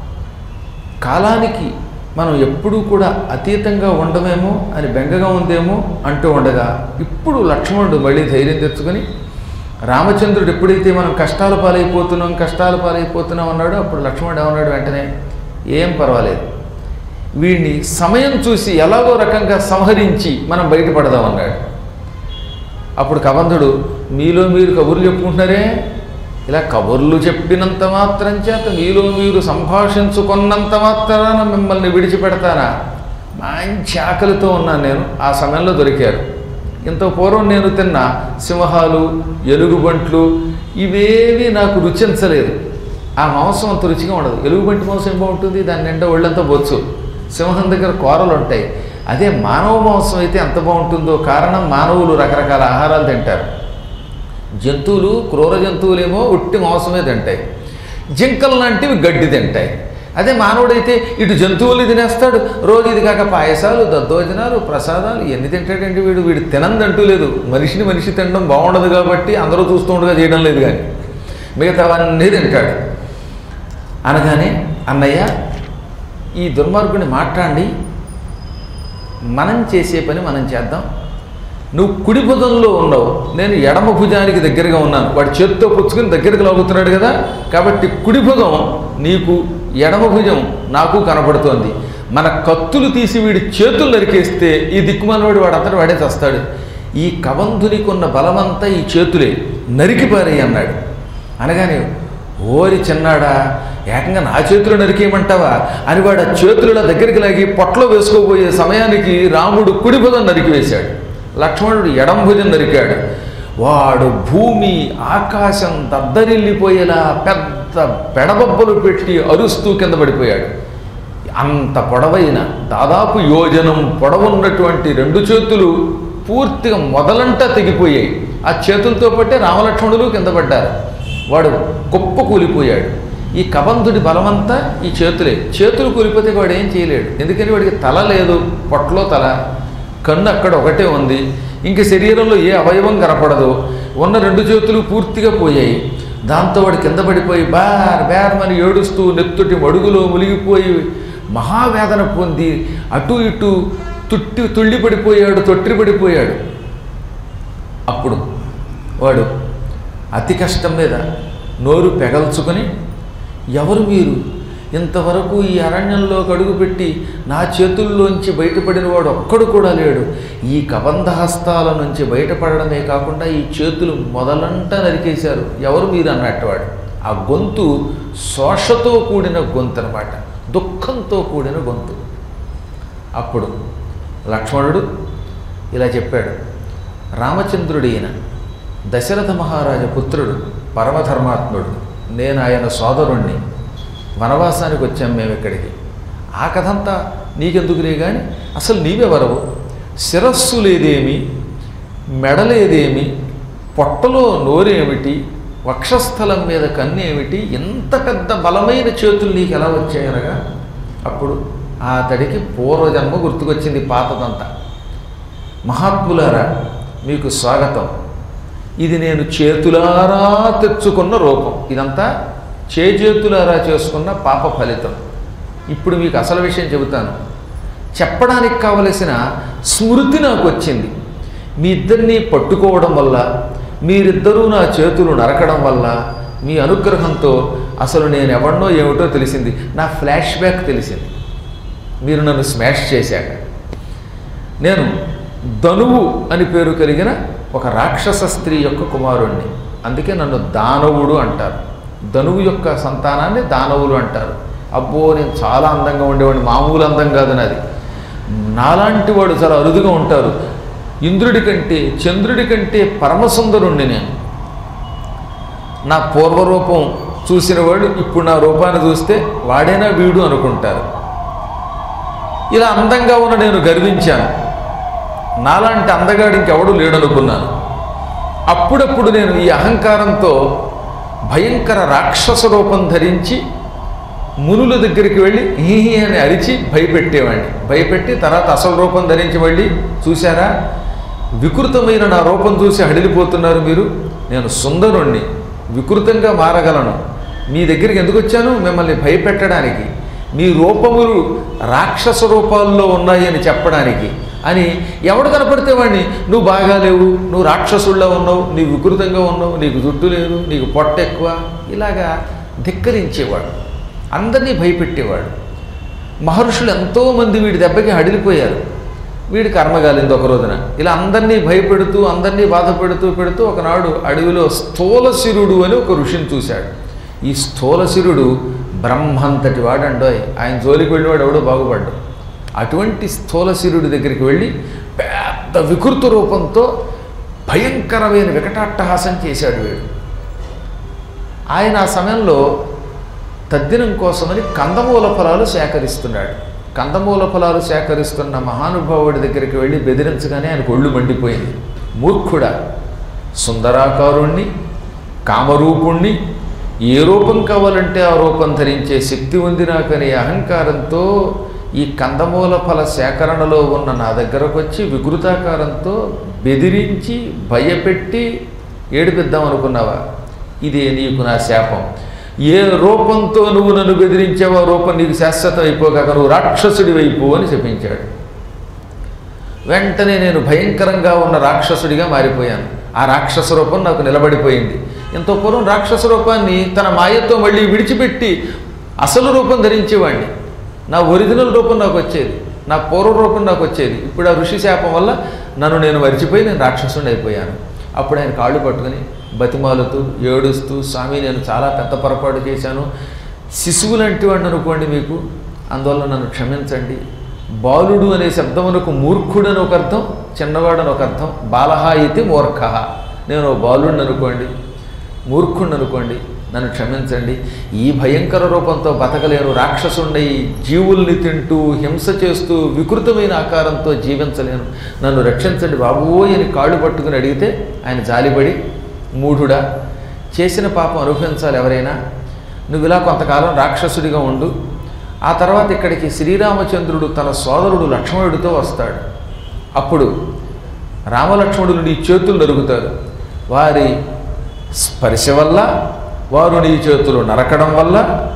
కాలానికి మనం ఎప్పుడూ కూడా అతీతంగా ఉండమేమో అని బెంగగా ఉందేమో అంటూ ఉండగా ఇప్పుడు లక్ష్మణుడు మళ్ళీ ధైర్యం తెచ్చుకొని రామచంద్రుడు ఎప్పుడైతే మనం కష్టాల పాలైపోతున్నాం కష్టాల పాలైపోతున్నాం అన్నాడో అప్పుడు లక్ష్మణుడు ఏమన్నాడు, వెంటనే ఏం పర్వాలేదు, వీడిని సమయం చూసి ఎలాగో రకంగా సంహరించి మనం బయటపడదాం అన్నాడు. అప్పుడు కబంధుడు, మీలో మీరు కబుర్లు చెప్పుకుంటున్నారే, ఇలా కబుర్లు చెప్పినంత మాత్రం చేత మీలో మీరు సంభాషించుకున్నంత మాత్రాన మిమ్మల్ని విడిచిపెడతానా? మంచి ఆకలితో ఉన్నాను నేను, ఆ సమయంలో దొరికారు. ఇంత పూర్వం నేను తిన్న సింహాలు ఎలుగుబంట్లు ఇవేవి నాకు రుచించలేదు. ఆ మాంసం అంత రుచిగా ఉండదు. ఎలుగుబంటి మాంసం ఏం బాగుంటుంది, దాని నిండా ఒళ్ళంతా బొచ్చు. సింహం దగ్గర కూరలు ఉంటాయి. అదే మానవ మాంసం అయితే ఎంత బాగుంటుందో. కారణం మానవులు రకరకాల ఆహారాలు తింటారు. జంతువులు క్రూర జంతువులేమో ఉట్టి మాంసమే తింటాయి, జింకలు లాంటివి గడ్డి తింటాయి. అదే మానవుడైతే ఇటు జంతువులు తినేస్తాడు, రోజు ఇది కాక పాయసాలు దద్దోజనాలు ప్రసాదాలు ఎన్ని తింటాడండి వీడు. వీడు తినందంటూ లేదు. మనిషిని మనిషి తినడం బాగుండదు కాబట్టి అందరూ చూస్తూ ఉండగా చేయడం లేదు, కానీ మిగతావన్నీ తింటాడు. అనగానే అన్నయ్య ఈ దుర్మార్గుని మాట్లాడి మనం చేసే పని మనం చేద్దాం. నువ్వు కుడి భుజంలో ఉన్నావు, నేను ఎడమ భుజానికి దగ్గరగా ఉన్నాను. వాడి చేత్తో పుచ్చుకుని దగ్గరికి లాగుతున్నాడు కదా, కాబట్టి కుడి భుజం నీకు ఎడమ భుజం నాకు కనపడుతోంది. మన కత్తులు తీసి వీడి చేతులు నరికేస్తే ఈ దిక్కుమాలవాడు వాడు అంతటి వాడే చస్తాడు. ఈ కబంధునికి ఉన్న బలమంతా ఈ చేతులే, నరికిపారేయి అన్నాడు. అనగానే ఓరి చిన్నాడా, ఏకంగా నా చేతులు నరికేయమంటావా అని వాడు ఆ చేతుల దగ్గరికి లాగి పొట్టలో వేసుకోబోయే సమయానికి రాముడు కుడి భుజం నరికివేశాడు, లక్ష్మణుడు ఎడం భుజం నరికాడు. వాడు భూమి ఆకాశం దద్దరిల్లిపోయేలా పెద్ద పెడబొబ్బలు పెట్టి అరుస్తూ కింద పడిపోయాడు. అంత పొడవైన దాదాపు యోజనం పొడవున్నటువంటి రెండు చేతులు పూర్తిగా మొదలంటా తెగిపోయాయి. ఆ చేతులతో పట్టే రామలక్ష్మణులు కింద పడ్డారు. వాడు కుప్ప కూలిపోయాడు. ఈ కబంధుడి బలమంతా ఈ చేతులే. చేతులు కూలిపోతే వాడు ఏం చేయలేడు, ఎందుకని వాడికి తల లేదు, పొట్టలో తల, కన్ను అక్కడ ఒకటే ఉంది, ఇంక శరీరంలో ఏ అవయవం కనపడదు. ఉన్న రెండు చేతులు పూర్తిగా పోయాయి. దాంతో వాడు కింద పడిపోయి బార్ బేరమని ఏడుస్తూ నెత్తుటి మడుగులో మునిగిపోయి మహావేదన పొంది అటు ఇటు తుట్టి తుళ్ళి పడిపోయాడు, తొట్టిరి పడిపోయాడు. అప్పుడు వాడు అతి కష్టం మీద నోరు పెగల్చుకొని, ఎవరు మీరు? ఇంతవరకు ఈ అరణ్యంలో అడుగుపెట్టి నా చేతుల్లోంచి బయటపడిన వాడు ఒక్కడు కూడా లేడు. ఈ కబంధహస్తాల నుంచి బయటపడడమే కాకుండా ఈ చేతులు మొదలంతా నరికేశారు. ఎవరు మీరు అన్నట్టు వాడు. ఆ గొంతు శోషతో కూడిన గొంతు అన్నమాట, దుఃఖంతో కూడిన గొంతు. అప్పుడు లక్ష్మణుడు ఇలా చెప్పాడు, రామచంద్రుడు ఈయన దశరథ మహారాజు పుత్రుడు, పరమధర్మాత్ముడు, నేను ఆయన సోదరుణ్ణి. వనవాసానికి వచ్చాం మేము ఇక్కడికి. ఆ కథంతా నీకెందుకులే కానీ అసలు నీవెవరవు? శిరస్సు లేదేమి, మెడలేదేమి, పొట్టలో నోరేమిటి, వక్షస్థలం మీద కన్ను ఏమిటి, ఎంత పెద్ద బలమైన చేతులు నీకు ఎలా వచ్చాయనగా అప్పుడు ఆ అతడికి పూర్వజన్మ గుర్తుకొచ్చింది, పాతదంతా. మహాత్ములారా మీకు స్వాగతం. ఇది నేను చేతులారా తెచ్చుకున్న రూపం. ఇదంతా చేజేతులారా చేసుకున్న పాప ఫలితం. ఇప్పుడు మీకు అసలు విషయం చెబుతాను. చెప్పడానికి కావలసిన స్మృతి నాకు వచ్చింది. మీ ఇద్దరిని పట్టుకోవడం వల్ల మీరిద్దరూ నా చేతులు నరకడం వల్ల మీ అనుగ్రహంతో అసలు నేను ఎవరినో ఏమిటో తెలిసింది, నా ఫ్లాష్ బ్యాక్ తెలిసింది. మీరు నన్ను స్మాష్ చేశాక నేను ధనువు అని పేరు కలిగిన ఒక రాక్షస స్త్రీ యొక్క కుమారుణ్ణి. అందుకే నన్ను దానవుడు అంటారు. ధనువు యొక్క సంతానాన్ని దానవులు అంటారు. అబ్బో నేను చాలా అందంగా ఉండేవాడిని, మామూలు అందం కాదు నాది. నాలాంటి వాడు చాలా అరుదుగా ఉంటారు. ఇంద్రుడి కంటే చంద్రుడి కంటే పరమసుందరుణ్ణి నేను. నా పూర్వరూపం చూసిన వాడు ఇప్పుడు నా రూపాన్ని చూస్తే వాడైనా వీడు అనుకుంటారు. ఇలా అందంగా ఉన్న నేను గర్వించాను. నాలాంటి అందగాడు ఇంకెవడు లేడనుకున్నాను. అప్పుడప్పుడు నేను ఈ అహంకారంతో భయంకర రాక్షస రూపం ధరించి మునుల దగ్గరికి వెళ్ళి హీ అని అరిచి భయపెట్టేవాడిని. భయపెట్టి తర్వాత అసలు రూపం ధరించి వెళ్ళి, చూశారా వికృతమైన నా రూపం చూసి హడిలిపోతున్నారు మీరు, నేను సుందరుణ్ణి, వికృతంగా మారగలను. మీ దగ్గరికి ఎందుకు వచ్చాను? మిమ్మల్ని భయపెట్టడానికి. మీ రూపములు రాక్షస రూపాల్లో ఉన్నాయి అని చెప్పడానికి అని ఎవడు కనపడితే వాడిని నువ్వు బాగా లేవు, నువ్వు రాక్షసుల్లో ఉన్నావు, నీవు వికృతంగా ఉన్నావు, నీకు జుట్టు లేదు, నీకు పొట్ట ఎక్కువ, ఇలాగా ధిక్కరించేవాడు, అందరినీ భయపెట్టేవాడు. మహర్షులు ఎంతోమంది వీడి దెబ్బకి హడిలిపోయారు. వీడి కర్మగాలింది ఒక రోజున. ఇలా అందరినీ భయపెడుతూ అందరినీ బాధ పెడుతూ పెడుతూ ఒకనాడు అడవిలో స్థూలశిరుడు అని ఒక ఋషిని చూశాడు. ఈ స్థూలశిరుడు బ్రహ్మంతటి వాడండోయ్, ఆయన జోలికి వెళ్ళివాడు ఎవడో బాగుపడ్డాడు. అటువంటి స్థూలశిరుడి దగ్గరికి వెళ్ళి పెద్ద వికృత రూపంతో భయంకరమైన వికటాట్టహాసం చేశాడు వీడు. ఆయన ఆ సమయంలో తద్దినం కోసమని కందమూల ఫలాలు సేకరిస్తున్నాడు. కందమూల ఫలాలు సేకరిస్తున్న మహానుభావుడి దగ్గరికి వెళ్ళి బెదిరించగానే ఆయనకు ఒళ్ళు మండిపోయింది. మూర్ఖుడా, సుందరాకారుణ్ణి, కామరూపుణ్ణి, ఏ రూపం కావాలంటే ఆ రూపం ధరించే శక్తి ఉంది నాకనే అహంకారంతో ఈ కందమూల ఫల సేకరణలో ఉన్న నా దగ్గరకు వచ్చి వికృతాకారంతో బెదిరించి భయపెట్టి ఏడిపిద్దాం అనుకున్నావా? ఇదే నీకు నా శాపం. ఏ రూపంతో నువ్వు నన్ను బెదిరించావో రూపం నీకు శాశ్వతం అయిపోగాక నువ్వు రాక్షసుడి వైపు అని చెప్పించాడు. వెంటనే నేను భయంకరంగా ఉన్న రాక్షసుడిగా మారిపోయాను. ఆ రాక్షస రూపం నాకు నిలబడిపోయింది. ఎంతో పూర్వం రాక్షస రూపాన్ని తన మాయతో మళ్ళీ విడిచిపెట్టి అసలు రూపం ధరించేవాడిని. నా ఒరిజినల్ రూపం నాకు వచ్చేది, నా పూర్వ రూపం నాకు వచ్చేది. ఇప్పుడు ఆ ఋషి శాపం వల్ల నన్ను నేను మరిచిపోయి నేను రాక్షసుని అయిపోయాను. అప్పుడు ఆయన కాళ్ళు పట్టుకుని బతిమాలుతూ ఏడుస్తూ, స్వామి నేను చాలా పెద్ద పొరపాటు చేశాను, శిశువు లాంటి వాడిని అనుకోండి మీకు, అందువల్ల నన్ను క్షమించండి. బాలుడు అనే శబ్దమునకు మూర్ఖుడు అని ఒక అర్థం, చిన్నవాడని ఒక అర్థం. బాలహ ఇది మూర్ఖ, నేను బాలుడిని అనుకోండి, మూర్ఖుడిని అనుకోండి, నన్ను క్షమించండి. ఈ భయంకర రూపంతో బతకలేను, రాక్షసుండై జీవుల్ని తింటూ హింస చేస్తూ వికృతమైన ఆకారంతో జీవించలేను, నన్ను రక్షించండి బాబోయ్ అని కాళ్ళు పట్టుకుని అడిగితే ఆయన జాలిపడి, మూఢుడా, చేసిన పాపం అనుభవించాలి ఎవరైనా, నువ్వు ఇలా కొంతకాలం రాక్షసుడిగా ఉండు, ఆ తర్వాత ఇక్కడికి శ్రీరామచంద్రుడు తన సోదరుడు లక్ష్మణుడితో వస్తాడు. అప్పుడు రామలక్ష్మణుడు నీ చేతులు నరుగుతారు. వారి స్పర్శ వల్ల, వారు నీ చేతులు నరకడం వల్ల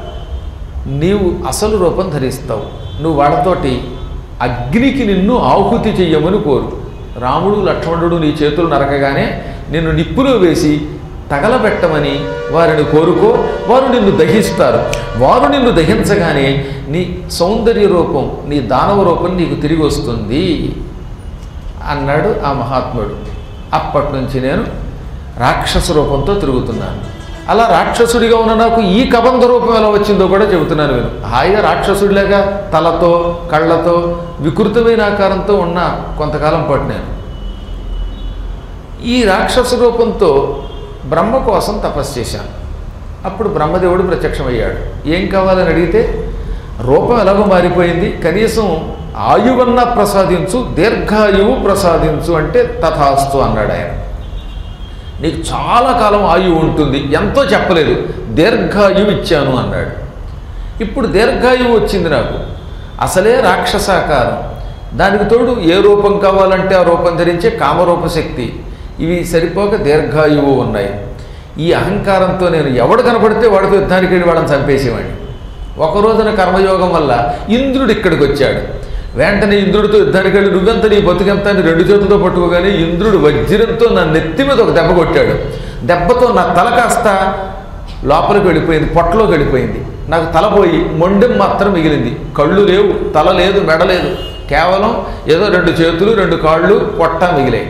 నీవు అసలు రూపం ధరిస్తావు. నువ్వు వాళ్ళతోటి అగ్నికి నిన్ను ఆహుతి చెయ్యమని కోరు. రాముడు లక్ష్మణుడు నీ చేతులు నరకగానే నిన్ను నిప్పులో వేసి తగలబెట్టమని వారిని కోరుకో, వారు నిన్ను దహిస్తారు. వారు నిన్ను దహించగానే నీ సౌందర్య రూపం, నీ దానవ రూపం నీకు తిరిగి వస్తుంది అన్నాడు ఆ మహాత్ముడు. అప్పటి నుంచి నేను రాక్షస రూపంతో తిరుగుతున్నాను. అలా రాక్షసుడిగా ఉన్న నాకు ఈ కబంధ రూపం ఎలా వచ్చిందో కూడా చెబుతున్నాను. నేను హాయిగా రాక్షసుడిలాగా తలతో కళ్ళతో వికృతమైన ఆకారంతో ఉన్న కొంతకాలం పాటు నేను ఈ రాక్షస రూపంతో బ్రహ్మ కోసం తపస్సు చేశాను. అప్పుడు బ్రహ్మదేవుడు ప్రత్యక్షమయ్యాడు. ఏం కావాలని అడిగితే, రూపం ఎలాగో మారిపోయింది, కనీసం ఆయువన్నా ప్రసాదించు, దీర్ఘాయువు ప్రసాదించు అంటే తథాస్తు అన్నాడు ఆయన. నీకు చాలా కాలం ఆయువు ఉంటుంది, ఎంతో చెప్పలేదు, దీర్ఘాయువు ఇచ్చాను అన్నాడు. ఇప్పుడు దీర్ఘాయువు వచ్చింది నాకు. అసలే రాక్షసాకారం, దానికి తోడు ఏ రూపం కావాలంటే ఆ రూపం ధరించే కామరూప శక్తి, ఇవి సరిపోక దీర్ఘాయువు ఉన్నాయి. ఈ అహంకారంతో నేను ఎవడు కనపడితే వాడితో యుద్ధానికి వెళ్ళి వాళ్ళని చంపేసేవాడిని. ఒక రోజున కర్మయోగం వల్ల ఇంద్రుడు ఇక్కడికి వచ్చాడు. వెంటనే ఇంద్రుడితో యుద్ధానికి వెళ్ళి నువ్వెంత నీ బతుకెంత అని రెండు చేతులతో పట్టుకోగానే ఇంద్రుడు వజ్రంతో నా నెత్తి మీద ఒక దెబ్బ కొట్టాడు. దెబ్బతో నా తల కాస్త లోపలికి వెళ్ళిపోయింది, పొట్టలోకి వెళ్ళిపోయింది. నాకు తల పోయి మొండెం మాత్రం మిగిలింది. కళ్ళు లేవు, తల లేదు, మెడ లేదు, కేవలం ఏదో రెండు చేతులు రెండు కాళ్ళు పొట్ట మిగిలాయి.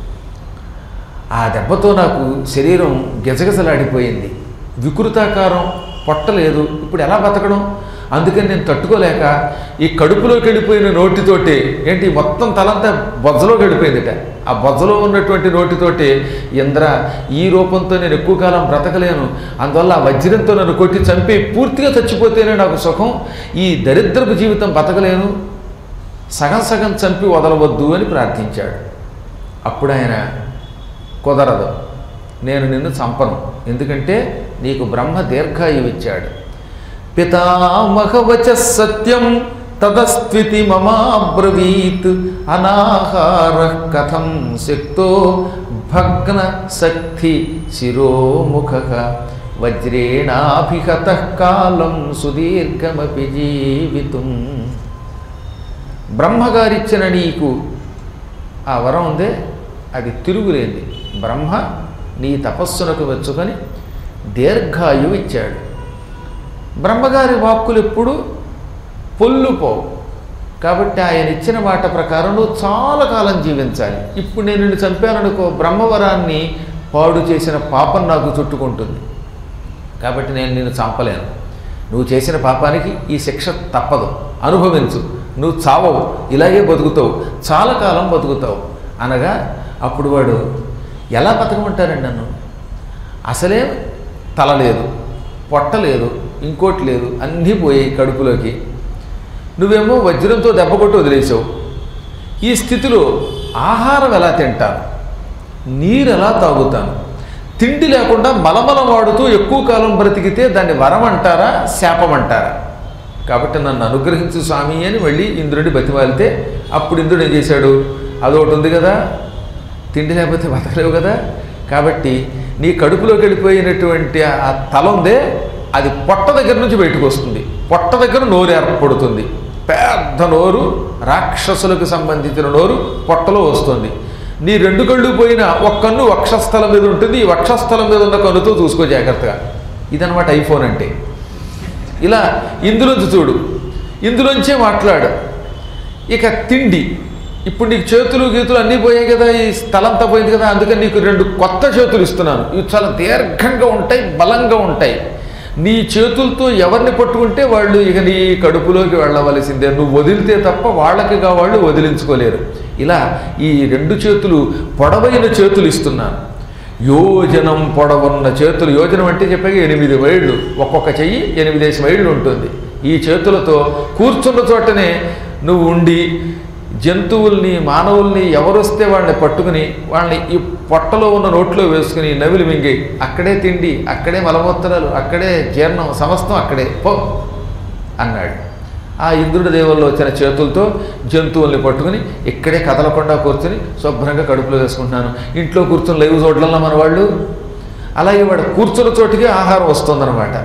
ఆ దెబ్బతో నాకు శరీరం గిజగిజలాడిపోయింది. వికృతాకారం, పొట్ట లేదు, ఇప్పుడు ఎలా బతకడం? అందుకని నేను తట్టుకోలేక ఈ కడుపులోకి వెళ్ళిపోయిన నోటితోటి, ఏంటి మొత్తం తలంతా బొజ్జలోకి వెళ్ళిపోయిందిట. ఆ బొజ్జలో ఉన్నటువంటి నోటితోటి, ఇంద్ర ఈ రూపంతో నేను ఎక్కువ కాలం బ్రతకలేను, అందువల్ల ఆ వజ్రంతో నన్ను కొట్టి చంపి పూర్తిగా చచ్చిపోతేనే నాకు సుఖం, ఈ దరిద్రపు జీవితం బతకలేను, సగం సగం చంపి వదలవద్దు అని ప్రార్థించాడు. అప్పుడు ఆయన, కుదరదు, నేను నిన్ను చంపను, ఎందుకంటే నీకు బ్రహ్మ దీర్ఘాయువు ఇచ్చాడు. పితామహవచ సత్యం తదస్త్వితి మమాబ్రవీత్ అనాహార కథం శక్తో భగ్న శక్తి శిరోముఖ వజ్రేణాభిహత కాలం సుదీర్ఘమపి జీవితం. బ్రహ్మగారిచ్చిన నీకు ఆ వరం ఉందే, అది తిరుగులేంది. బ్రహ్మ నీ తపస్సునకు మెచ్చుకొని దీర్ఘాయువు ఇచ్చాడు. బ్రహ్మగారి వాక్కులు ఎప్పుడు పొల్లుపోవు, కాబట్టి ఆయన ఇచ్చిన మాట ప్రకారం నువ్వు చాలా కాలం జీవించాలి. ఇప్పుడు నేను నిన్ను చంపాననుకో, బ్రహ్మవరాన్ని పాడు చేసిన పాపం నాకు చుట్టుకుంటుంది, కాబట్టి నేను నిన్ను చంపలేను. నువ్వు చేసిన పాపానికి ఈ శిక్ష తప్పదు, అనుభవించు, నువ్వు చావవు, ఇలాగే బతుకుతావు, చాలా కాలం బతుకుతావు అనగా, అప్పుడు వాడు ఎలా బతకమంటారండి నన్ను? అసలే తల లేదు, పొట్ట లేదు, ఇంకోటి లేదు, అన్నీ పోయాయి కడుపులోకి. నువ్వేమో వజ్రంతో దెబ్బ కొట్టి వదిలేసావు. ఈ స్థితిలో ఆహారం ఎలా తింటాను, నీరు ఎలా తాగుతాను, తిండి లేకుండా మలమల వాడుతూ ఎక్కువ కాలం బ్రతికితే దాన్ని వరం అంటారా, శాపం అంటారా? కాబట్టి నన్ను అనుగ్రహించు స్వామి అని మళ్ళీ ఇంద్రుడి బతిమాలితే, అప్పుడు ఇంద్రుడు ఏం చేశాడు? అదొకటి ఉంది కదా, తిండి లేకపోతే బతకలేవు కదా, కాబట్టి నీ కడుపులోకి వెళ్ళిపోయినటువంటి ఆ తల ఉందే, అది పొట్ట దగ్గర నుంచి బయటకు వస్తుంది. పొట్ట దగ్గర నోరు ఏర్పడుతుంది, పెద్ద నోరు, రాక్షసులకు సంబంధించిన నోరు పొట్టలో వస్తుంది. నీ రెండు కళ్ళు పోయినా ఒక కన్ను వక్షస్థలం మీద ఉంటుంది, ఈ వక్షస్థలం మీద ఉన్న కన్నుతో చూసుకో జాగ్రత్తగా. ఇదనమాట ఐఫోన్ అంటే. ఇలా ఇందులోంచి చూడు, ఇందులోంచే మాట్లాడు. ఇక తిండి, ఇప్పుడు నీకు చేతులు గీతులు అన్నీ పోయాయి కదా, ఈ స్థలంతా పోయింది కదా, అందుకని నీకు రెండు కొత్త చేతులు ఇస్తున్నాను. ఇవి చాలా దీర్ఘంగా ఉంటాయి, బలంగా ఉంటాయి. నీ చేతులతో ఎవరిని పట్టుకుంటే వాళ్ళు ఇక నీ కడుపులోకి వెళ్ళవలసిందే, నువ్వు వదిలితే తప్ప వాళ్ళకిగా వాళ్ళు వదిలించుకోలేరు. ఇలా ఈ రెండు చేతులు పొడవైన చేతులు ఇస్తున్నాను. యోజనం పొడవున్న చేతులు, యోజనం అంటే చెప్పాక ఎనిమిది మైళ్ళు, ఒక్కొక్క చెయ్యి ఎనిమిదేసి మైళ్ళు ఉంటుంది. ఈ చేతులతో కూర్చున్న చోటనే నువ్వు ఉండి జంతువుల్ని, మానవుల్ని ఎవరొస్తే వాళ్ళని పట్టుకుని వాళ్ళని ఈ పొట్టలో ఉన్న నోట్లో వేసుకుని నవిలి మింగి, అక్కడే తిండి, అక్కడే మలమూత్రాలు, అక్కడే జీర్ణం, సమస్తం అక్కడే పో అన్నాడు. ఆ ఇంద్రుడి దేవుల్లో వచ్చిన చేతులతో జంతువుల్ని పట్టుకుని ఇక్కడే కదలకుండా కూర్చొని శుభ్రంగా కడుపులో వేసుకుంటున్నాను. ఇంట్లో కూర్చొని లైవ్ చూడడంలో మన వాళ్ళు, అలాగే వాడు కూర్చున్న చోటికి ఆహారం వస్తుందన్నమాట.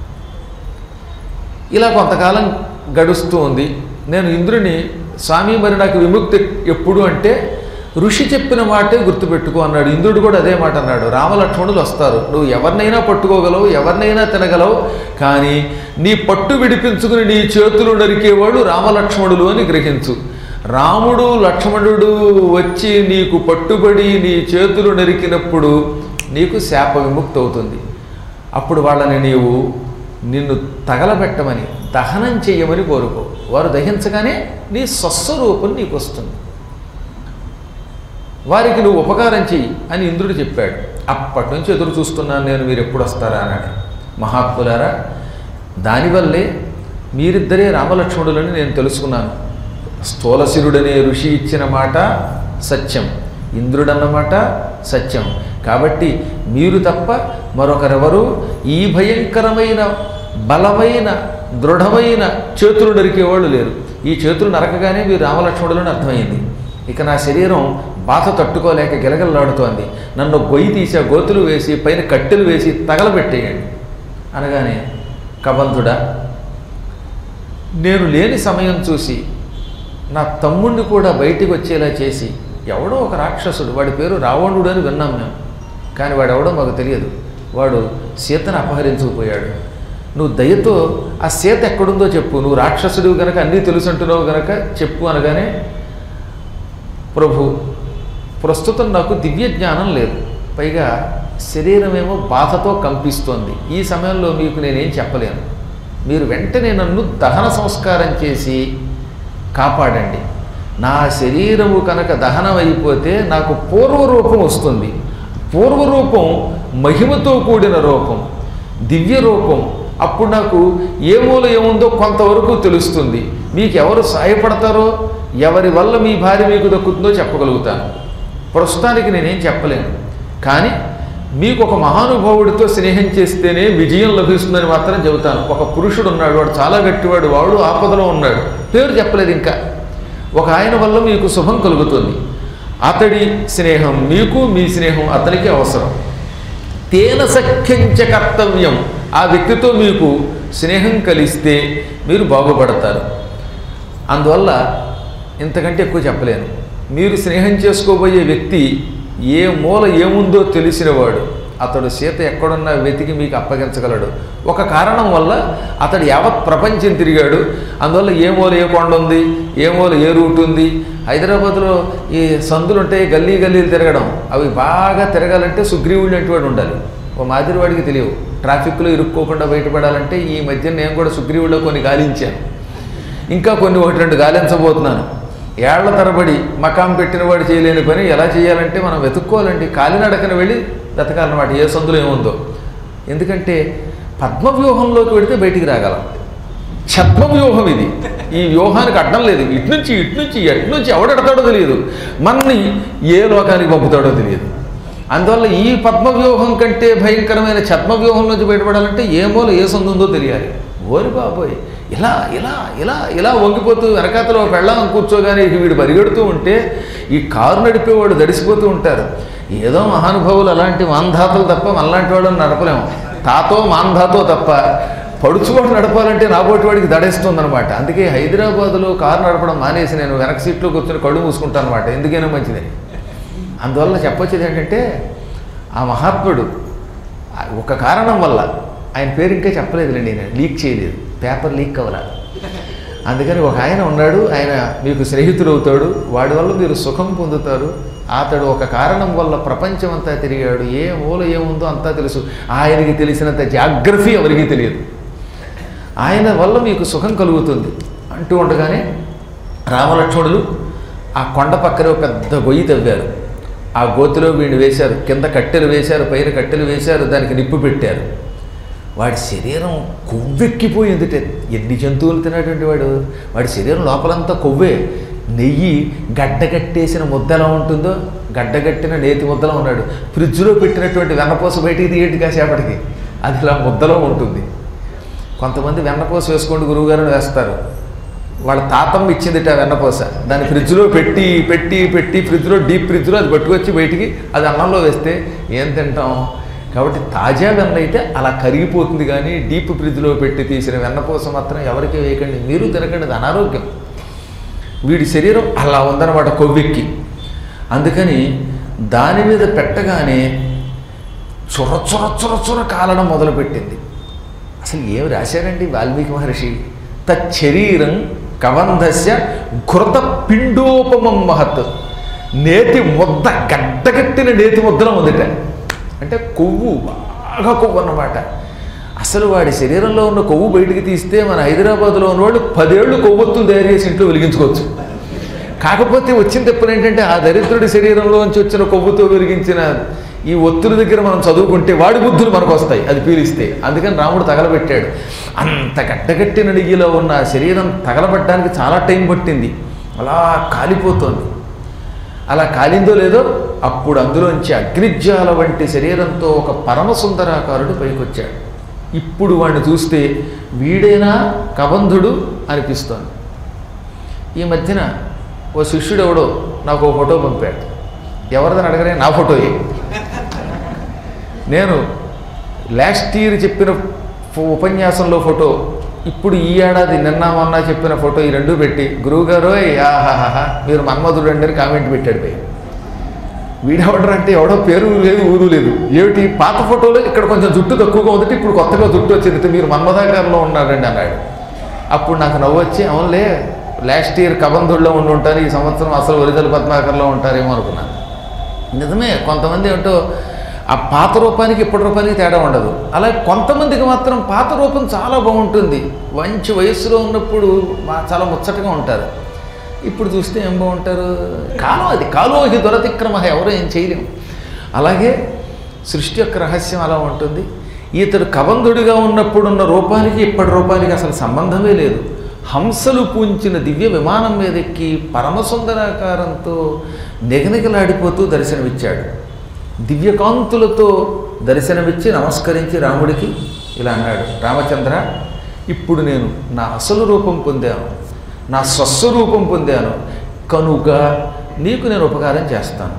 ఇలా కొంతకాలం గడుస్తూ ఉంది. నేను ఇంద్రుని, స్వామి మరి నాకు విముక్తి ఎప్పుడు అంటే, ఋషి చెప్పిన మాటే గుర్తుపెట్టుకో అన్నాడు. ఇంద్రుడు కూడా అదే మాట అన్నాడు. రామలక్ష్మణులు వస్తారు, నువ్వు ఎవరినైనా పట్టుకోగలవు, ఎవరినైనా తినగలవు, కానీ నీ పట్టు విడిపించుకుని నీ చేతులు నరికేవాడు రామలక్ష్మణులు అని గ్రహించు. రాముడు లక్ష్మణుడు వచ్చి నీకు పట్టుబడి నీ చేతులు నరికినప్పుడు నీకు శాప విముక్తి అవుతుంది. అప్పుడు వాళ్ళని నీవు నిన్ను తగలబెట్టమని, దహనం చెయ్యమని కోరుకో. వారు దహించగానే నీ స్వస్వరూపం నీకు వస్తుంది, వారికి నువ్వు ఉపకారం చెయ్యి అని ఇంద్రుడు చెప్పాడు. అప్పటి నుంచి ఎదురు చూస్తున్నాను నేను, మీరు ఎప్పుడు వస్తారా అన్నాడు. మహాత్ములారా, దానివల్లే మీరిద్దరే రామలక్ష్మణులని నేను తెలుసుకున్నాను. స్థూలశిరుడనే ఋషి ఇచ్చిన మాట సత్యం, ఇంద్రుడన్నమాట సత్యం. కాబట్టి మీరు తప్ప మరొకరెవరు ఈ భయంకరమైన బలమైన దృఢమైన చేతులు నరికేవాళ్ళు లేరు. ఈ చేతులు నరకగానే మీరు రామలక్ష్మణులని అర్థమైంది. ఇక నా శరీరం బాధ తట్టుకోలేక గిలగలలాడుతోంది, నన్ను గొయ్యి తీసి గోతులు వేసి పైన కట్టెలు వేసి తగలబెట్టేయండి అనగానే, కబంధుడా, నేను లేని సమయం చూసి నా తమ్ముడిని కూడా బయటికి వచ్చేలా చేసి ఎవడో ఒక రాక్షసుడు, వాడి పేరు రావణుడు అని విన్నాం మేము, కానీ వాడు ఎవడో మాకు తెలియదు, వాడు సీతను అపహరించుకుపోయాడు. నువ్వు దయతో ఆ సీత ఎక్కడుందో చెప్పు, నువ్వు రాక్షసుడు కనుక అన్నీ తెలుసు అంటున్నావు కనుక చెప్పు అనగానే, ప్రభు ప్రస్తుతం నాకు దివ్య జ్ఞానం లేదు, పైగా శరీరమేమో బాధతో కంపిస్తోంది, ఈ సమయంలో మీకు నేనేం చెప్పలేను, మీరు వెంటనే నన్ను దహన సంస్కారం చేసి కాపాడండి. నా శరీరము కనుక దహనం అయిపోతే నాకు పూర్వరూపం వస్తుంది, పూర్వరూపం మహిమతో కూడిన రూపం, దివ్య రూపం, అప్పుడు నాకు ఏ మూల ఏముందో కొంతవరకు తెలుస్తుంది, మీకు ఎవరు సాయపడతారో ఎవరి వల్ల మీ భార్య మీకు దక్కుతుందో చెప్పగలుగుతాను. ప్రస్తుతానికి నేనేం చెప్పలేను, కానీ మీకు ఒక మహానుభావుడితో స్నేహం చేస్తేనే విజయం లభిస్తుందని మాత్రం చెబుతాను. ఒక పురుషుడు ఉన్నాడు, వాడు చాలా గట్టివాడు, వాడు ఆపదలో ఉన్నాడు, పేరు చెప్పలేదు ఇంకా, ఒక ఆయన వల్ల మీకు శుభం కలుగుతుంది, అతడి స్నేహం మీకు, మీ స్నేహం అతనికి అవసరం. తేన సఖ్యంచ కర్తవ్యం, ఆ వ్యక్తితో మీకు స్నేహం కలిస్తే మీరు బాగుపడతారు. అందువల్ల ఇంతకంటే ఎక్కువ చెప్పలేను. మీరు స్నేహం చేసుకోబోయే వ్యక్తి ఏ మూల ఏముందో తెలిసినవాడు, అతడు సీత ఎక్కడున్నా వెతికి మీకు అప్పగించగలడు. ఒక కారణం వల్ల అతడు యావత్ ప్రపంచం తిరిగాడు, అందువల్ల ఏ మూల ఏ కొండ ఉంది, ఏ మూల ఏ రూట్ ఉంది. హైదరాబాద్లో ఈ సందులు ఉంటాయి, గల్లీ గల్లీలు తిరగడం, అవి బాగా తిరగాలంటే సుగ్రీవుడు అంటే వాడు ఉండాలి, ఓ మాదిరి వాడికి తెలియవు. ట్రాఫిక్లో ఇరుక్కోకుండా బయటపడాలంటే ఈ మధ్య నేను కూడా సుగ్రీవుడిలో కొన్ని గాలించాను, ఇంకా కొన్ని ఒకటి రెండు గాలించబోతున్నాను. ఏళ్ల తరబడి మకాం పెట్టిన వాడు చేయలేని పని ఎలా చేయాలంటే మనం వెతుక్కోవాలండి, కాలినడకన వెళ్ళి వెతకాలన్నమాట ఏ సందులో ఏముందో. ఎందుకంటే పద్మవ్యూహంలోకి వెడితే బయటికి రాగలం, ఛద్మవ్యూహం ఇది, ఈ వ్యూహానికి అడ్డం లేదు, ఇటు నుంచి ఇటు నుంచి ఎటు నుంచి ఎవడెడతాడో తెలియదు, మనని ఏ లోకానికి పంపుతాడో తెలియదు. అందువల్ల ఈ పద్మవ్యూహం కంటే భయంకరమైన ఛద్మవ్యూహం నుంచి బయటపడాలంటే ఏ మూల ఏ సందుందో తెలియాలి. ఓరి బాబోయ్, ఇలా ఇలా ఇలా ఇలా వంగిపోతూ వెనకాతలో పెళ్ళాం కూర్చోగానే వీడు పరిగెడుతూ ఉంటే ఈ కారు నడిపేవాడు దడిసిపోతూ ఉంటారు. ఏదో మహానుభావులు అలాంటి మాంధాతలు తప్ప మనలాంటి వాళ్ళని నడపలేము, తాతో మాంధాతో తప్ప పడుచుకోవడం నడపాలంటే నాబోటి వాడికి దడేస్తుందనమాట. అందుకే హైదరాబాదులో కారు నడపడం మానేసి నేను వెనక సీట్లో కూర్చొని కళ్ళు మూసుకుంటాను అనమాట, ఎందుకైనా మంచిదని. అందువల్ల చెప్పొచ్చేది ఏంటంటే, ఆ మహాత్ముడు ఒక కారణం వల్ల, ఆయన పేరు ఇంకా చెప్పలేదులేండి, నేను లీక్ చేయలేదు, పేపర్ లీక్ అవ్వలా. అందుకని ఒక ఆయన ఉన్నాడు, ఆయన మీకు స్నేహితుడు అవుతాడు, వాడి వల్ల మీరు సుఖం పొందుతారు. అతడు ఒక కారణం వల్ల ప్రపంచం అంతా తిరిగాడు, ఏ మూల ఏముందో అంతా తెలుసు, ఆయనకి తెలిసినంత జాగ్రఫీ ఎవరికీ తెలియదు, ఆయన వల్ల మీకు సుఖం కలుగుతుంది అంటూ ఉండగానే రామలక్ష్మణులు ఆ కొండ పక్కన పెద్ద గొయ్యి తవ్వారు, ఆ గోతిలో వీడిని వేశారు, కింద కట్టెలు వేశారు, పైన కట్టెలు వేశారు, దానికి నిప్పు పెట్టారు. వాడి శరీరం కొవ్వెక్కిపోయిందిటే, ఎన్ని జంతువులు తినేటువంటి వాడు, వాడి శరీరం లోపలంతా కొవ్వే, నెయ్యి గడ్డగట్టేసిన ముద్ద ఎలా ఉంటుందో గడ్డగట్టిన నేతి ముద్దలో ఉన్నాడు. ఫ్రిడ్జ్లో పెట్టినటువంటి వెన్నపూస బయటికి తీయండి కాసేపటికి, అది ఇలా ముద్దలో ఉంటుంది. కొంతమంది వెన్నపూస వేసుకోండి గురువుగారు వేస్తారు, వాళ్ళ తాతమ్మ ఇచ్చిందిట వెన్నపూస, దాన్ని ఫ్రిడ్జ్లో పెట్టి పెట్టి పెట్టి ఫ్రిడ్జ్లో డీప్ ఫ్రిడ్జ్లో అది పట్టుకొచ్చి బయటికి అది అన్నంలో వేస్తే ఏం తింటాం. కాబట్టి తాజా వెన్న అయితే అలా కరిగిపోతుంది, కానీ డీప్ ఫ్రిడ్జ్లో పెట్టి తీసిన వెన్నపూస మాత్రం ఎవరికి వేయకండి, మీరు తినకండి, అది అనారోగ్యం. వీడి శరీరం అలా ఉందన్నమాట కొవ్వెక్కి. అందుకని దాని మీద పెట్టగానే చుర చుర చుర చుర కాలడం మొదలుపెట్టింది. అసలు ఏమి రాశారండి వాల్మీకి మహర్షి, తచ్చరీరం కవంధస్య ఘృత పిండోపమం మహత్, నేతి ముద్ద గడ్డగట్టిన నేతి ముద్దలో ఉందిట, అంటే కొవ్వు బాగా కొవ్వు అన్నమాట. అసలు వాడి శరీరంలో ఉన్న కొవ్వు బయటికి తీస్తే మన హైదరాబాద్లో ఉన్నవాళ్ళు పదేళ్ళు కొవ్వొత్తులు తయారు చేసి ఇంట్లో వెలిగించుకోవచ్చు. కాకపోతే వచ్చిన తప్పులు ఏంటంటే, ఆ దరిద్రుడి శరీరంలోంచి వచ్చిన కొవ్వుతో వెలిగించిన ఈ ఒత్తుల దగ్గర మనం చదువుకుంటే వాడి బుద్ధులు మనకు వస్తాయి అది పీలిస్తే. అందుకని రాముడు తగలబెట్టాడు. అంత గడ్డగట్టిన నెయ్యిలో ఉన్న శరీరం తగలబెట్టడానికి చాలా టైం పట్టింది, అలా కాలిపోతోంది. అలా కాలిందో లేదో అప్పుడు అందులోంచి అగ్నిజ్వాల వంటి శరీరంతో ఒక పరమసుందరాకారుడు పైకొచ్చాడు. ఇప్పుడు వాడిని చూస్తే వీడేనా కబంధుడు అనిపిస్తోంది. ఈ మధ్యన ఓ శిష్యుడు ఎవడో నాకు ఓ ఫోటో పంపాడు, ఎవరిదని అడగనే నా ఫోటోయే. నేను లాస్ట్ ఇయర్ చెప్పిన ఉపన్యాసంలో ఫోటో ఇప్పుడు ఈ ఏడాది నిన్న మొన్న చెప్పిన ఫోటో ఈ రెండు పెట్టి గురువుగారు ఆహాహా మీరు మన్మధుడు అండి అని కామెంట్ పెట్టాడు పోయి. వీడెవడరు అంటే ఎవడో పేరు లేదు ఊరు లేదు. ఏమిటి పాత ఫోటోలో ఇక్కడ కొంచెం జుట్టు తక్కువగా ఉందంటే ఇప్పుడు కొత్తగా జుట్టు వచ్చింది, మీరు మన్మధాకారంలో ఉన్నారండి అన్నాడు. అప్పుడు నాకు నవ్వు వచ్చి అవునులే లాస్ట్ ఇయర్ కబంధుడిలో ఉండి ఉంటారు, ఈ సంవత్సరం అసలు ఒరిజినల్ పద్మాకర్లో ఉంటారేమో అనుకున్నాను. నిజమే, కొంతమంది ఏంటో ఆ పాత రూపానికి ఇప్పటి రూపానికి తేడా ఉండదు. అలాగే కొంతమందికి మాత్రం పాత రూపం చాలా బాగుంటుంది, మంచి వయస్సులో ఉన్నప్పుడు చాలా ముచ్చటగా ఉంటారు, ఇప్పుడు చూస్తే ఏం బాగుంటారు. కాలం అది, కాలోహి దురతిక్రమ, ఎవరో ఏం చేయలేము. అలాగే సృష్టి యొక్క రహస్యం అలా ఉంటుంది. ఇతడు కబంధుడిగా ఉన్నప్పుడున్న రూపానికి ఇప్పటి రూపానికి అసలు సంబంధమే లేదు. హంసలు పూంచిన దివ్య విమానం మీదెక్కి పరమసుందరాకారంతో నిగనిగలాడిపోతూ దర్శనమిచ్చాడు. దివ్యకాంతులతో దర్శనమిచ్చి నమస్కరించి రాముడికి ఇలా అన్నాడు, రామచంద్ర ఇప్పుడు నేను నా అసలు రూపం పొందాను, నా స్వస్వరూపం పొందాను కనుక నీకు నేను ఉపకారం చేస్తాను.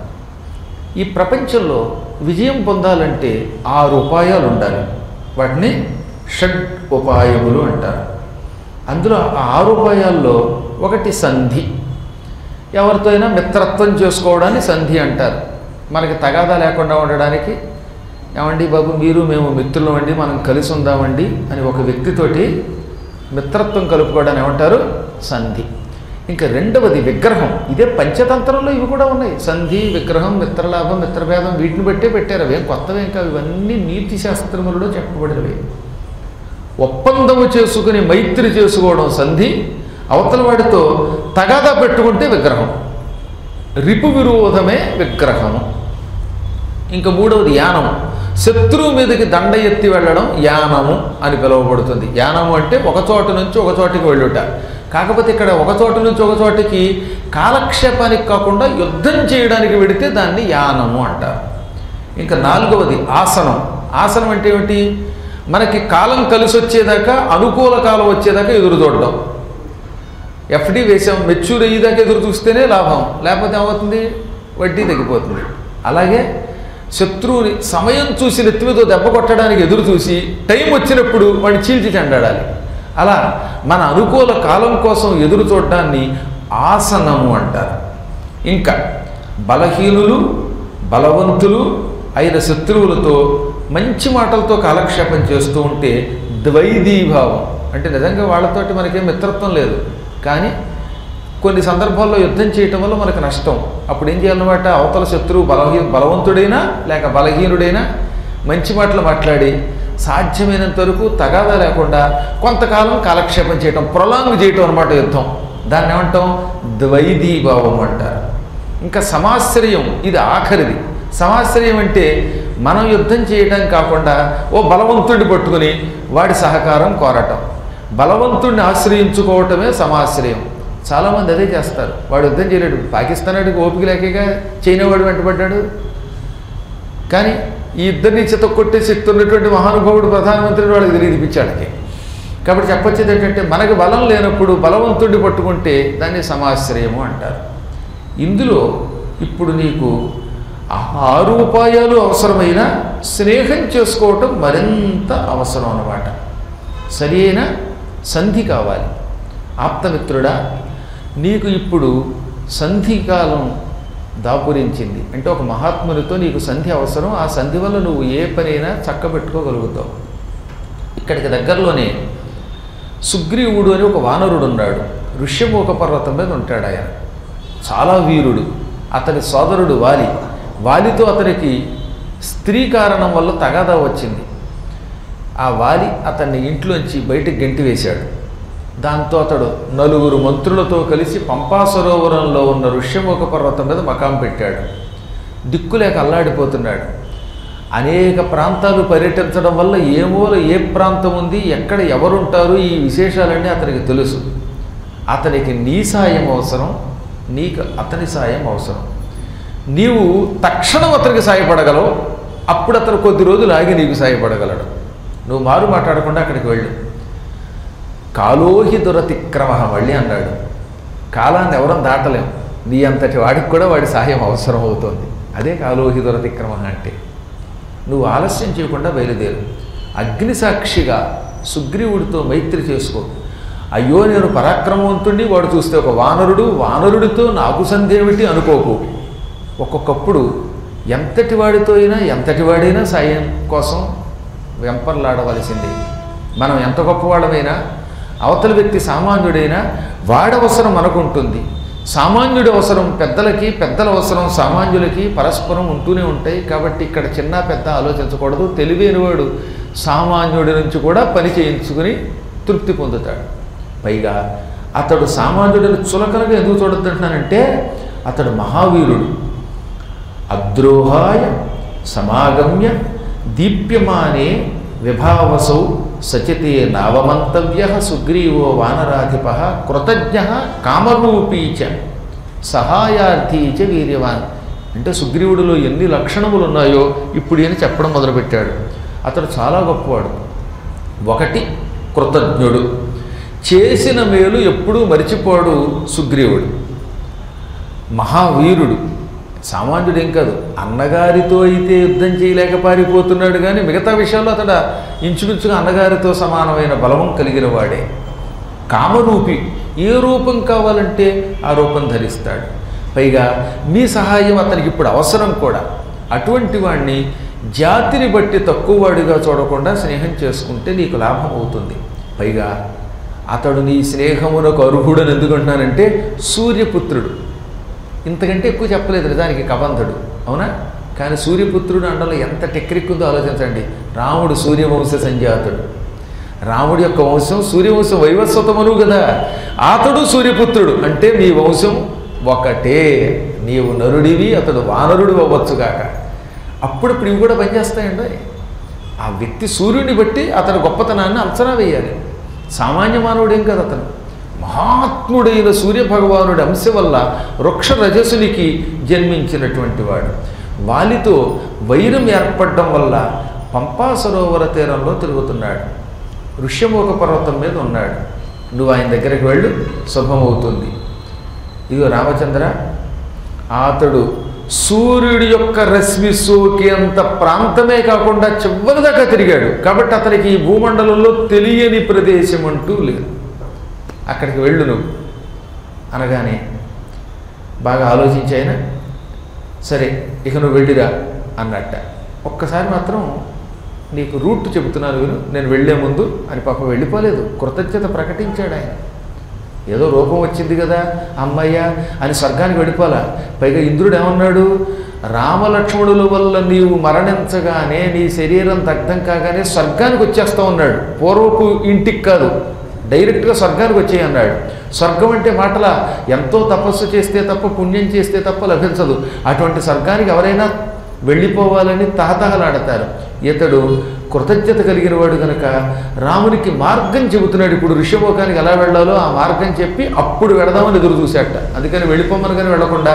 ఈ ప్రపంచంలో విజయం పొందాలంటే ఆరు ఉపాయాలు ఉండాలి. వాటిని షడ్ ఉపాయములు అంటారు. అందులో ఆ ఆరు ఉపాయాల్లో ఒకటి సంధి. ఎవరితో అయినా మిత్రత్వం చేసుకోవడాన్ని సంధి అంటారు. మనకి తగాదా లేకుండా ఉండడానికి, ఏమండి బాబు మీరు మేము మిత్రులం అండి, మనం కలిసి ఉందామండి అని ఒక వ్యక్తితోటి మిత్రత్వం కలుపుకోవడాన్ని ఏమంటారు? సంధి. ఇంకా రెండవది విగ్రహం. ఇదే పంచతంత్రంలో ఇవి కూడా ఉన్నాయి. సంధి, విగ్రహం, మిత్రలాభం, మిత్రభేదం, వీటిని బట్టే పెట్టారు. అవేం కొత్తవే, ఇంకా ఇవన్నీ నీతి శాస్త్రములలో చెప్పబడినవి. ఒప్పందము చేసుకుని మైత్రి చేసుకోవడం సంధి, అవతల వాడితో తగాదా పెట్టుకుంటే విగ్రహం. రిపు విరోధమే విగ్రహము. ఇంకా మూడవది యానము. శత్రువు మీదకి దండ ఎత్తి వెళ్ళడం యానము అని పిలువబడుతుంది. యానము అంటే ఒక చోట నుంచి ఒక చోటికి వెళ్ళుట. కాకపోతే ఇక్కడ ఒక చోట నుంచి ఒక చోటికి కాలక్షేపానికి కాకుండా యుద్ధం చేయడానికి వెడితే దాన్ని యానము అంటారు. ఇంకా నాలుగవది ఆసనం. ఆసనం అంటే ఏమిటి? మనకి కాలం కలిసి వచ్చేదాకా, అనుకూల కాలం వచ్చేదాకా ఎదురు చూడడం. ఎఫ్డి వేసాం, మెచ్యూర్ అయ్యేదాకా ఎదురు చూస్తేనే లాభం, లేకపోతే ఏమవుతుంది? వడ్డీ తగ్గిపోతుంది. అలాగే శత్రువుని సమయం చూసి నెత్తిమీద దెబ్బ కొట్టడానికి ఎదురు చూసి టైం వచ్చినప్పుడు వాడిని చీల్చి చెండాడాలి. అలా మన అనుకూల కాలం కోసం ఎదురు చూడటాన్ని ఆసనము అంటారు. ఇంకా బలహీనులు బలవంతులు అయిన శత్రువులతో మంచి మాటలతో కాలక్షేపం చేస్తూ ఉంటే ద్వైదీభావం. అంటే నిజంగా వాళ్ళతోటి మనకేం మిత్రత్వం లేదు, కానీ కొన్ని సందర్భాల్లో యుద్ధం చేయటం వల్ల మనకు నష్టం. అప్పుడు ఏం చేయాలన్నమాట? అవతల శత్రువు బలహీ బలవంతుడైనా లేక బలహీనుడైనా మంచి మాటలు మాట్లాడి సాధ్యమైనంత వరకు తగాదా లేకుండా కొంతకాలం కాలక్షేపం చేయటం, ప్రొలాంగ్ చేయటం అనమాట యుద్ధం. దాన్ని ఏమంటాం? ద్వైదీభావం అంటారు. ఇంకా సమాశ్రయం, ఇది ఆఖరిది. సమాశ్రయం అంటే మనం యుద్ధం చేయటం కాకుండా ఓ బలవంతుడిని పట్టుకుని వాడి సహకారం కోరటం, బలవంతుడిని ఆశ్రయించుకోవటమే సమాశ్రయం. చాలామంది అదే చేస్తారు. వాడు యుద్ధం చేయలేడు, పాకిస్తాన్ వాడికి ఓపిక లేకగా చైనా వాడు వెంటబడ్డాడు. కానీ ఈ ఇద్దరిని చేత కొట్టే శక్తి ఉన్నటువంటి మహానుభావుడు ప్రధానమంత్రిని వాడికి తెలియదు పిచ్చాడికి. కాబట్టి చెప్పొచ్చేది ఏంటంటే మనకు బలం లేనప్పుడు బలవంతుడిని పట్టుకుంటే దాన్ని సమాశ్రయము అంటారు. ఇందులో ఇప్పుడు నీకు ఆరు ఉపాయాలు అవసరమైన స్నేహం చేసుకోవటం మరింత అవసరం అన్నమాట. సరి అయిన సంధి కావాలి. ఆప్తమిత్రుడా, నీకు ఇప్పుడు సంధికాలం దాపురించింది అంటే ఒక మహాత్మునితో నీకు సంధి అవసరం. ఆ సంధి వల్ల నువ్వు ఏ పనైనా చక్కబెట్టుకోగలుగుతావు. ఇక్కడికి దగ్గరలోనే సుగ్రీవుడు అని ఒక వానరుడు ఉన్నాడు. ఋష్యమూక పర్వతం మీద ఉంటాడు. ఆయన చాలా వీరుడు. అతని సోదరుడు వాలి. వాలితో అతనికి స్త్రీ కారణం వల్ల తగాదా వచ్చింది. ఆ వాలి అతన్ని ఇంట్లోంచి బయటికి గెంటి వేశాడు. దాంతో అతడు నలుగురు మంత్రులతో కలిసి పంపా సరోవరంలో ఉన్న ఋష్యమూక పర్వతం మీద మకాం పెట్టాడు. దిక్కులేక అల్లాడిపోతున్నాడు. అనేక ప్రాంతాలు పర్యటించడం వల్ల ఏ మూల ఏ ప్రాంతం ఉంది, ఎక్కడ ఎవరుంటారు, ఈ విశేషాలన్నీ అతనికి తెలుసు. అతనికి నీ సాయం అవసరం, నీకు అతని సాయం అవసరం. నీవు తక్షణం అతనికి సాయపడగలవు, అప్పుడు అతను కొద్ది రోజులు ఆగి నీకు సాయపడగలడు. నువ్వు మారు మాట్లాడకుండా అక్కడికి వెళ్ళు. కాలోహి దురతిక్రమ మళ్ళీ అన్నాడు. కాలాన్ని ఎవరం దాటలేం. నీ అంతటి వాడికి కూడా వాడి సహాయం అవసరం అవుతుంది. అదే కాలోహి దురతిక్రమ అంటే. నువ్వు ఆలస్యం చేయకుండా బయలుదేరు. అగ్నిసాక్షిగా సుగ్రీవుడితో మైత్రి చేసుకో. అయ్యో నేను పరాక్రమవంతుడిని, వాడు చూస్తే ఒక వానరుడు, వానరుడితో నాకు సంధేమిటి అనుకోకు. ఒక్కొక్కప్పుడు ఎంతటి వాడితో అయినా ఎంతటి వాడైనా సాయం కోసం వెంపర్లాడవలసింది. మనం ఎంత గొప్పవాడమైనా అవతల వ్యక్తి సామాన్యుడైనా వాడి అవసరం మనకుంటుంది. సామాన్యుడి అవసరం పెద్దలకి, పెద్దల అవసరం సామాన్యులకి పరస్పరం ఉంటూనే ఉంటాయి. కాబట్టి ఇక్కడ చిన్న పెద్ద ఆలోచించకూడదు. తెలివైనవాడు సామాన్యుడి నుంచి కూడా పని చేయించుకుని తృప్తి పొందుతాడు. పైగా అతడు సామాన్యుడిని చులకనగా ఎందుకు చూడొద్దంటున్నానంటే అతడు మహావీరుడు. అద్రోహాయ సమాగమ్య దీప్యమానే విభావసౌ సచితే నావమంతవ్య సుగ్రీవో వానరాధిప కృతజ్ఞ కామరూపీచ సహాయార్థీచ వీర్యవాన్. అంటే సుగ్రీవుడిలో ఎన్ని లక్షణములు ఉన్నాయో ఇప్పుడు ఈయన చెప్పడం మొదలుపెట్టాడు. అతడు చాలా గొప్పవాడు. ఒకటి కృతజ్ఞుడు, చేసిన మేలు ఎప్పుడూ మరిచిపోడు సుగ్రీవుడు. మహావీరుడు, సామాన్యుడేం కాదు. అన్నగారితో అయితే యుద్ధం చేయలేక పారిపోతున్నాడు కానీ మిగతా విషయాల్లో అతడు ఇంచుమించుగా అన్నగారితో సమానమైన బలవం కలిగిన వాడే. కామరూపి, ఏ రూపం కావాలంటే ఆ రూపం ధరిస్తాడు. పైగా మీ సహాయం అతనికి ఇప్పుడు అవసరం కూడా. అటువంటి వాడిని జాతిని బట్టి తక్కువ వాడిగా చూడకుండా స్నేహం చేసుకుంటే నీకు లాభం అవుతుంది. పైగా అతడు నీ స్నేహమునకు అర్హుడని ఎందుకంటున్నానంటే సూర్యపుత్రుడు. ఇంతకంటే ఎక్కువ చెప్పలేదు నిజానికి కబంధుడు, అవునా? కానీ సూర్యపుత్రుడు అండలో ఎంత టెక్నిక్ ఉందో ఆలోచించండి. రాముడు సూర్యవంశ సంజాతుడు. రాముడి యొక్క వంశం సూర్యవంశం వైవస్వతమను కదా. అతడు సూర్యపుత్రుడు అంటే మీ వంశం ఒకటే. నీవు నరుడివి, అతడు వానరుడు అవ్వచ్చుగాక. అప్పుడప్పుడు ఇవి కూడా పనిచేస్తాయండి. ఆ వ్యక్తి సూర్యుడిని బట్టి అతని గొప్పతనాన్ని అంచనా వేయాలి. సామాన్య మానవుడేం కాదు అతను. మహాత్ముడైన సూర్యభగవానుడి అంశ వల్ల వృక్ష రజసునికి జన్మించినటువంటి వాడు. వాలితో వైరం ఏర్పడడం వల్ల పంపా సరోవర తీరంలో తిరుగుతున్నాడు. ఋష్యమూక పర్వతం మీద ఉన్నాడు. నువ్వు ఆయన దగ్గరికి వెళ్ళు, శుభమవుతుంది. ఇదిగో రామచంద్ర, అతడు సూర్యుడి యొక్క రశ్మి సోకేంత ప్రాంతమే కాకుండా చివరి దాకా తిరిగాడు. కాబట్టి అతనికి ఈ భూమండలంలో తెలియని ప్రదేశం అంటూ లేదు. అక్కడికి వెళ్ళు నువ్వు అనగానే బాగా ఆలోచించాయినా సరే ఇక నువ్వు వెళ్ళిరా అన్నట్ట. ఒక్కసారి మాత్రం నీకు రూట్ చెబుతున్నాను విను, నేను వెళ్ళే ముందు అని పాపం వెళ్ళిపోలేదు. కృతజ్ఞత ప్రకటించాడు ఆయన. ఏదో రూపం వచ్చింది కదా అమ్మయ్య అని స్వర్గానికి వెళ్ళిపోలా. పైగా ఇంద్రుడు ఏమన్నాడు, రామలక్ష్మణుల వల్ల నీవు మరణించగానే నీ శరీరం దగ్ధం కాగానే స్వర్గానికి వచ్చేస్తా ఉన్నాడు. పూర్వపు ఇంటికి కాదు, డైరెక్ట్గా స్వర్గానికి వచ్చేయి అన్నాడు. స్వర్గం అంటే మాటల ఎంతో తపస్సు చేస్తే తప్ప, పుణ్యం చేస్తే తప్ప లభించదు. అటువంటి స్వర్గానికి ఎవరైనా వెళ్ళిపోవాలని తహతహలాడతారు. ఇతడు కృతజ్ఞత కలిగిన వాడు కనుక రామునికి మార్గం చెబుతున్నాడు. ఇప్పుడు ఋష్యమూకానికి ఎలా వెళ్ళాలో ఆ మార్గం చెప్పి అప్పుడు వెళదామని ఎదురు చూశాట. అందుకని వెళ్ళిపోమని కానీ వెళ్ళకుండా,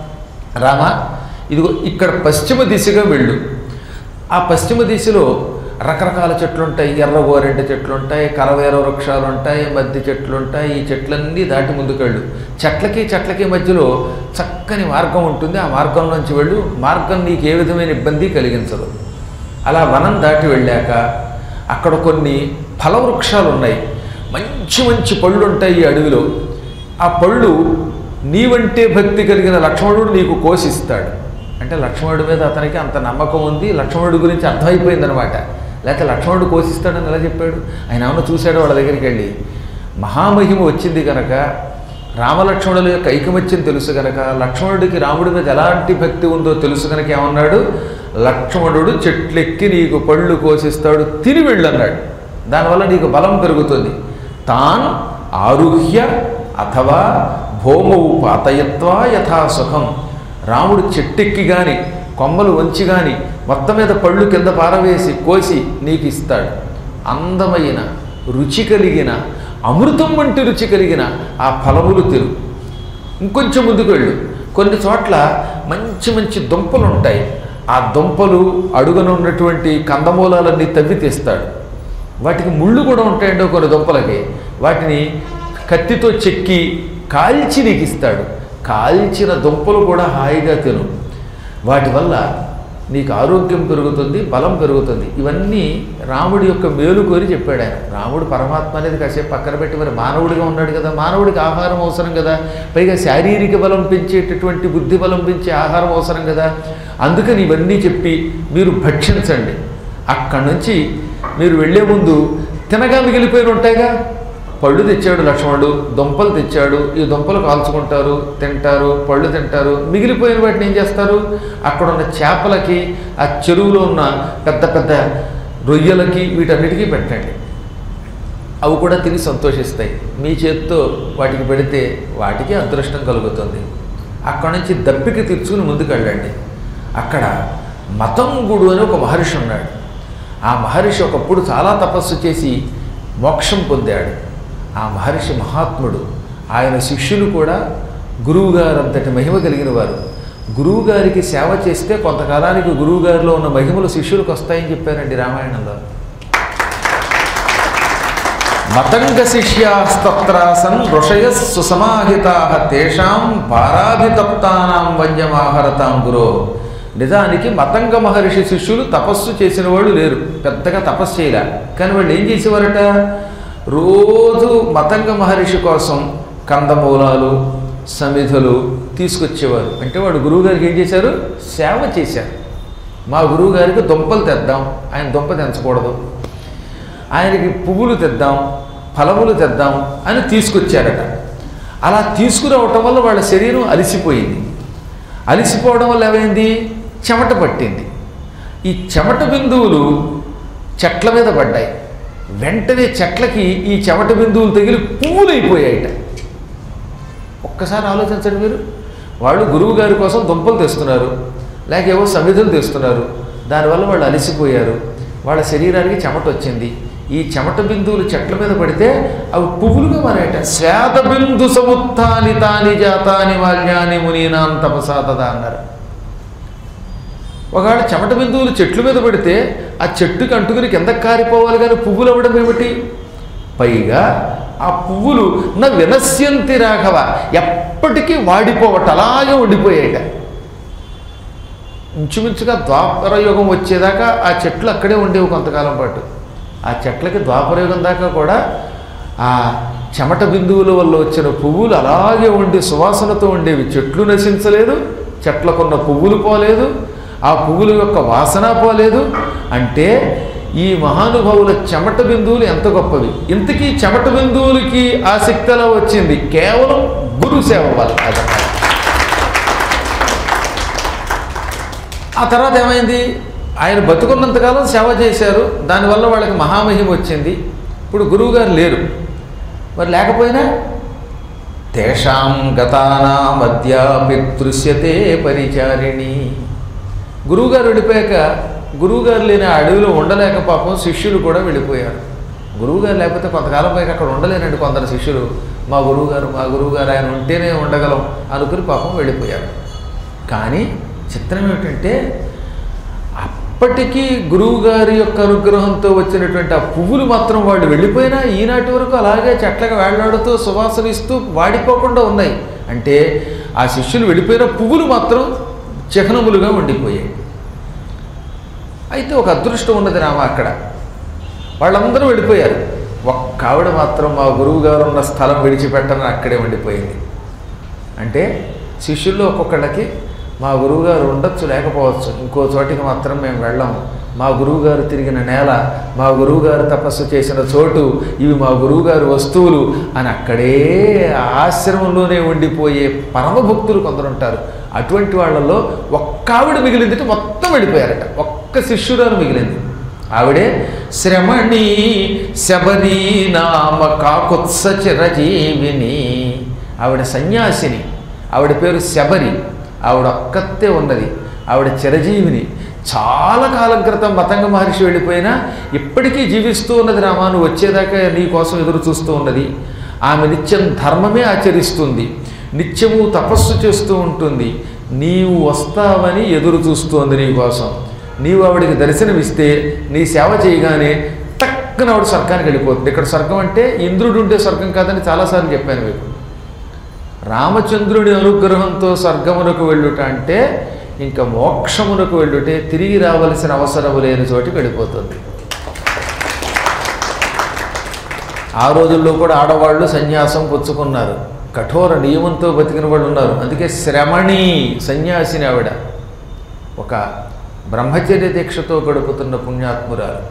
రామ ఇదిగో ఇక్కడ పశ్చిమ దిశగా వెళ్ళు. ఆ పశ్చిమ దిశలో రకరకాల చెట్లు ఉంటాయి. ఎర్ర గోరెంట చెట్లు ఉంటాయి, కరవేర వృక్షాలు ఉంటాయి, మధ్య చెట్లు ఉంటాయి. ఈ చెట్లన్నీ దాటి ముందుకెళ్ళు. చెట్లకి చెట్లకి మధ్యలో చక్కని మార్గం ఉంటుంది. ఆ మార్గంలోంచి వెళ్ళు. మార్గం నీకు ఏ విధమైన ఇబ్బంది కలిగించదు. అలా వనం దాటి వెళ్ళాక అక్కడ కొన్ని ఫలవృక్షాలు ఉన్నాయి. మంచి మంచి పళ్ళు ఉంటాయి ఈ అడవిలో. ఆ పళ్ళు నీవంటే భక్తి కలిగిన లక్ష్మణుడు నీకు కోసిస్తాడు. అంటే లక్ష్మణుడి మీద అతనికి అంత నమ్మకం ఉంది. లక్ష్మణుడి గురించి అర్థమైపోయిందనమాట. లేకపోతే లక్ష్మణుడు కోసిస్తాడని ఎలా చెప్పాడు? ఆయన ఏమన్నా చూశాడు వాళ్ళ దగ్గరికి వెళ్ళి. మహామహిమ వచ్చింది కనుక, రామలక్ష్మణుల యొక్క ఐకమత్యం తెలుసు కనుక, లక్ష్మణుడికి రాముడి మీద ఎలాంటి భక్తి ఉందో తెలుసు కనుక ఏమన్నాడు, లక్ష్మణుడు చెట్లెక్కి నీకు పళ్ళు కోసిస్తాడు, తిని వెళ్ళు అన్నాడు. దానివల్ల నీకు బలం పెరుగుతుంది. తాన్ ఆరుహ్య అథవా భౌమౌ పాతయత్వా యథా సుఖం. రాముడు చెట్టెక్కి కానీ కొమ్మలు వంచి కానీ మొత్తం మీద పళ్ళు కింద పారవేసి కోసి నీకు ఇస్తాడు. అందమైన రుచి కలిగిన అమృతం వంటి రుచి కలిగిన ఆ ఫలములు తిరు. ఇంకొంచెం ముందుకు వెళ్ళు. కొన్ని చోట్ల మంచి మంచి దుంపలు ఉంటాయి. ఆ దుంపలు అడుగున ఉన్నటువంటి కందమూలాలన్నీ తవ్వి తీస్తాడు. వాటికి ముళ్ళు కూడా ఉంటాయండి కొన్ని దుంపలకి. వాటిని కత్తితో చెక్కి కాల్చి నీకు ఇస్తాడు. కాల్చిన దుంపలు కూడా హాయిగా తిను. వాటి వల్ల నీకు ఆరోగ్యం పెరుగుతుంది, బలం పెరుగుతుంది. ఇవన్నీ రాముడి యొక్క మేలు కోరి చెప్పాడు ఆయన. రాముడు పరమాత్మ అనేది కాసేపు పక్కన పెట్టి మరి మానవుడిగా ఉన్నాడు కదా, మానవుడికి ఆహారం అవసరం కదా, పైగా శారీరక బలం పెంచేటటువంటి బుద్ధి బలం పెంచే ఆహారం అవసరం కదా. అందుకని ఇవన్నీ చెప్పి మీరు భక్షించండి. అక్కడి నుంచి మీరు వెళ్ళే ముందు తినగా మిగిలిపోయిన ఉంటాయిగా, పళ్ళు తెచ్చాడు లక్ష్మణుడు, దుంపలు తెచ్చాడు. ఈ దుంపలు కాల్చుకుంటారు, తింటారు, పళ్ళు తింటారు. మిగిలిపోయిన వాటిని ఏం చేస్తారు? అక్కడ ఉన్న చేపలకి, ఆ చెరువులో ఉన్న పెద్ద పెద్ద రొయ్యలకి, వీటన్నిటికీ పెట్టండి. అవి కూడా తిని సంతోషిస్తాయి. మీ చేత్తో వాటికి పెడితే వాటికి అదృష్టం కలుగుతుంది. అక్కడి నుంచి దప్పిక తీర్చుకుని ముందుకు వెళ్ళండి. అక్కడ మతంగుడు అని ఒక మహర్షి ఉన్నాడు. ఆ మహర్షి ఒకప్పుడు చాలా తపస్సు చేసి మోక్షం పొందాడు. ఆ మహర్షి మహాత్ముడు. ఆయన శిష్యులు కూడా గురువుగారు అంతటి మహిమ కలిగిన వారు. గురువుగారికి సేవ చేస్తే కొంతకాలానికి గురువుగారిలో ఉన్న మహిమలు శిష్యులకు వస్తాయని చెప్పారండి రామాయణంలో. మతంగ శిష్యాస్తత్రాసన్ ఋషయస్ సుసమాహితా తేషాం భారాభితప్తానాం వన్యమాహరతాం గురో. నిజానికి మతంగ మహర్షి శిష్యులు తపస్సు చేసిన వాళ్ళు లేరు, పెద్దగా తపస్సు చేయలే. కానీ వాళ్ళు ఏం చేసేవారట? రోజు మతంగ మహర్షి కోసం కందమూలాలు, సమిధులు తీసుకొచ్చేవారు. అంటే వాడు గురువుగారికి ఏం చేశారు? సేవ చేశారు. మా గురువుగారికి దుంపలు తెద్దాం, ఆయన దుంప తెంచకూడదు. ఆయనకి పువ్వులు తెద్దాం, ఫలములు తెద్దాం అని తీసుకొచ్చారట. అలా తీసుకురావటం వల్ల వాళ్ళ శరీరం అలిసిపోయింది. అలిసిపోవడం వల్ల ఏమైంది? చెమట పట్టింది. ఈ చెమట బిందువులు చెట్ల మీద పడ్డాయి. వెంటనే చెట్లకి ఈ చెమట బిందువులు తగిలి పువ్వులు అయిపోయాయిట. ఒక్కసారి ఆలోచించండి మీరు. వాళ్ళు గురువు గారి కోసం దుంపలు తెస్తున్నారు, లేక ఏవో సమిధులు తెస్తున్నారు. దానివల్ల వాళ్ళు అలిసిపోయారు. వాళ్ళ శరీరానికి చెమట వచ్చింది. ఈ చెమట బిందువులు చెట్ల మీద పడితే అవి పువ్వులుగా మారాయట. శ్వేత బిందు సముత్థాని తాని జాతాని మాల్యాని మునీనాం తపసాతదా అన్నారు. ఒకవేళ చెమట బిందువులు చెట్ల మీద పడితే ఆ చెట్టుకి అంటుకుని కిందకి కారిపోవాలి, కానీ పువ్వులు అవ్వడం ఏమిటి? పైగా ఆ పువ్వులు నా వినశ్యంతి రాఘవ, ఎప్పటికీ వాడిపోవట, అలాగే ఉండిపోయాయట. ఇంచుమించుగా ద్వాపర యుగం వచ్చేదాకా ఆ చెట్లు అక్కడే ఉండేవి కొంతకాలం పాటు. ఆ చెట్లకి ద్వాపరయుగం దాకా కూడా ఆ చెమట బిందువుల వల్ల వచ్చిన పువ్వులు అలాగే ఉండి సువాసనతో ఉండేవి. చెట్లు నశించలేదు, చెట్లకున్న పువ్వులు పోలేదు, ఆ పువ్వుల యొక్క వాసన పోలేదు. అంటే ఈ మహానుభావుల చెమట బిందువులు ఎంత గొప్పవి. ఇంతకీ చెమట బిందువులకి ఆసక్తి ఎలా వచ్చింది? కేవలం గురు సేవ వల్ల. ఆ తర్వాత ఏమైంది? ఆయన బతుకున్నంతకాలం సేవ చేశారు, దానివల్ల వాళ్ళకి మహామహిమ వచ్చింది. ఇప్పుడు గురువుగారు లేరు, మరి లేకపోయినా తేషాం గతానాం అద్యాపి దృశ్యతే పరిచారిణి. గురువుగారు వెళ్ళిపోయాక గురువుగారు లేని ఆ అడవిలో ఉండలేక పాపం శిష్యులు కూడా వెళ్ళిపోయారు. గురువుగారు లేకపోతే కొంతకాలం పైకి అక్కడ ఉండలేనండి కొందరు శిష్యులు. మా గురువుగారు మా గురువుగారు ఆయన ఉంటేనే ఉండగలం అనుకుని పాపం వెళ్ళిపోయారు. కానీ చిత్రం ఏమిటంటే అప్పటికీ గురువుగారి యొక్క అనుగ్రహంతో వచ్చినటువంటి ఆ పువ్వులు మాత్రం వాళ్ళు వెళ్ళిపోయినా ఈనాటి వరకు అలాగే చెట్లకు వేళ్లాడుతూ సువాసనిస్తూ వాడిపోకుండా ఉన్నాయి. అంటే ఆ శిష్యులు వెళ్ళిపోయిన పువ్వులు మాత్రం చిహ్నములుగా ఉండిపోయాయి. అయితే ఒక అదృష్టం ఉన్నది రామ అక్కడ. వాళ్ళందరూ వెళ్ళిపోయారు, ఒక్క ఆవిడ మాత్రం మా గురువుగారు ఉన్న స్థలం విడిచిపెట్టని అక్కడే ఉండిపోయింది. అంటే శిష్యుల్లో ఒక్కొక్కళ్ళకి మా గురువుగారు ఉండొచ్చు లేకపోవచ్చు, ఇంకో చోటికి మాత్రం మేము వెళ్ళాము. మా గురువుగారు తిరిగిన నేల, మా గురువుగారు తపస్సు చేసిన చోటు, ఇవి మా గురువుగారు వస్తువులు అని అక్కడే ఆశ్రమంలోనే ఉండిపోయే పరమభక్తులు కొందరుంటారు. అటువంటి వాళ్ళల్లో ఒక్క ఆవిడ మిగిలింది, మొత్తం వెళ్ళిపోయారట. ఒక్క శిష్యురాలు మిగిలింది. ఆవిడే శ్రమణి శబరి నామ కాకుత్స చిరజీవిని. ఆవిడ సన్యాసిని, ఆవిడ పేరు శబరి. ఆవిడ ఒక్కతే ఉన్నది, ఆవిడ చిరజీవిని. చాలా కాలం క్రితం మతంగ మహర్షి వెళ్ళిపోయినా ఇప్పటికీ జీవిస్తూ ఉన్నది రామా, నువ్వు వచ్చేదాకా నీ కోసం ఎదురు చూస్తూ ఉన్నది. ఆమె నిత్యం ధర్మమే ఆచరిస్తుంది, నిత్యము తపస్సు చేస్తూ ఉంటుంది. నీవు వస్తావని ఎదురు చూస్తోంది నీ కోసం. నీవు ఆవిడికి దర్శనమిస్తే నీ సేవ చేయగానే టక్కున ఆవిడ స్వర్గానికి వెళ్ళిపోతుంది. ఇక్కడ స్వర్గం అంటే ఇంద్రుడు ఉండే స్వర్గం కాదని చాలాసార్లు చెప్పాను మీకు. రామచంద్రుడి అనుగ్రహంతో స్వర్గమునకు వెళ్ళుట అంటే ఇంకా మోక్షమునకు వెళ్ళుటే తిరిగి రావలసిన అవసరము లేని చోటికి వెళ్ళిపోతుంది. ఆ రోజుల్లో కూడా ఆడవాళ్ళు సన్యాసం పుచ్చుకున్నారు, కఠోర నియమంతో బతికిన వాళ్ళు ఉన్నారు. అందుకే శ్రమణి సన్యాసిని ఆవిడ, ఒక బ్రహ్మచర్య దీక్షతో గడుపుతున్న పుణ్యాత్మురాలు.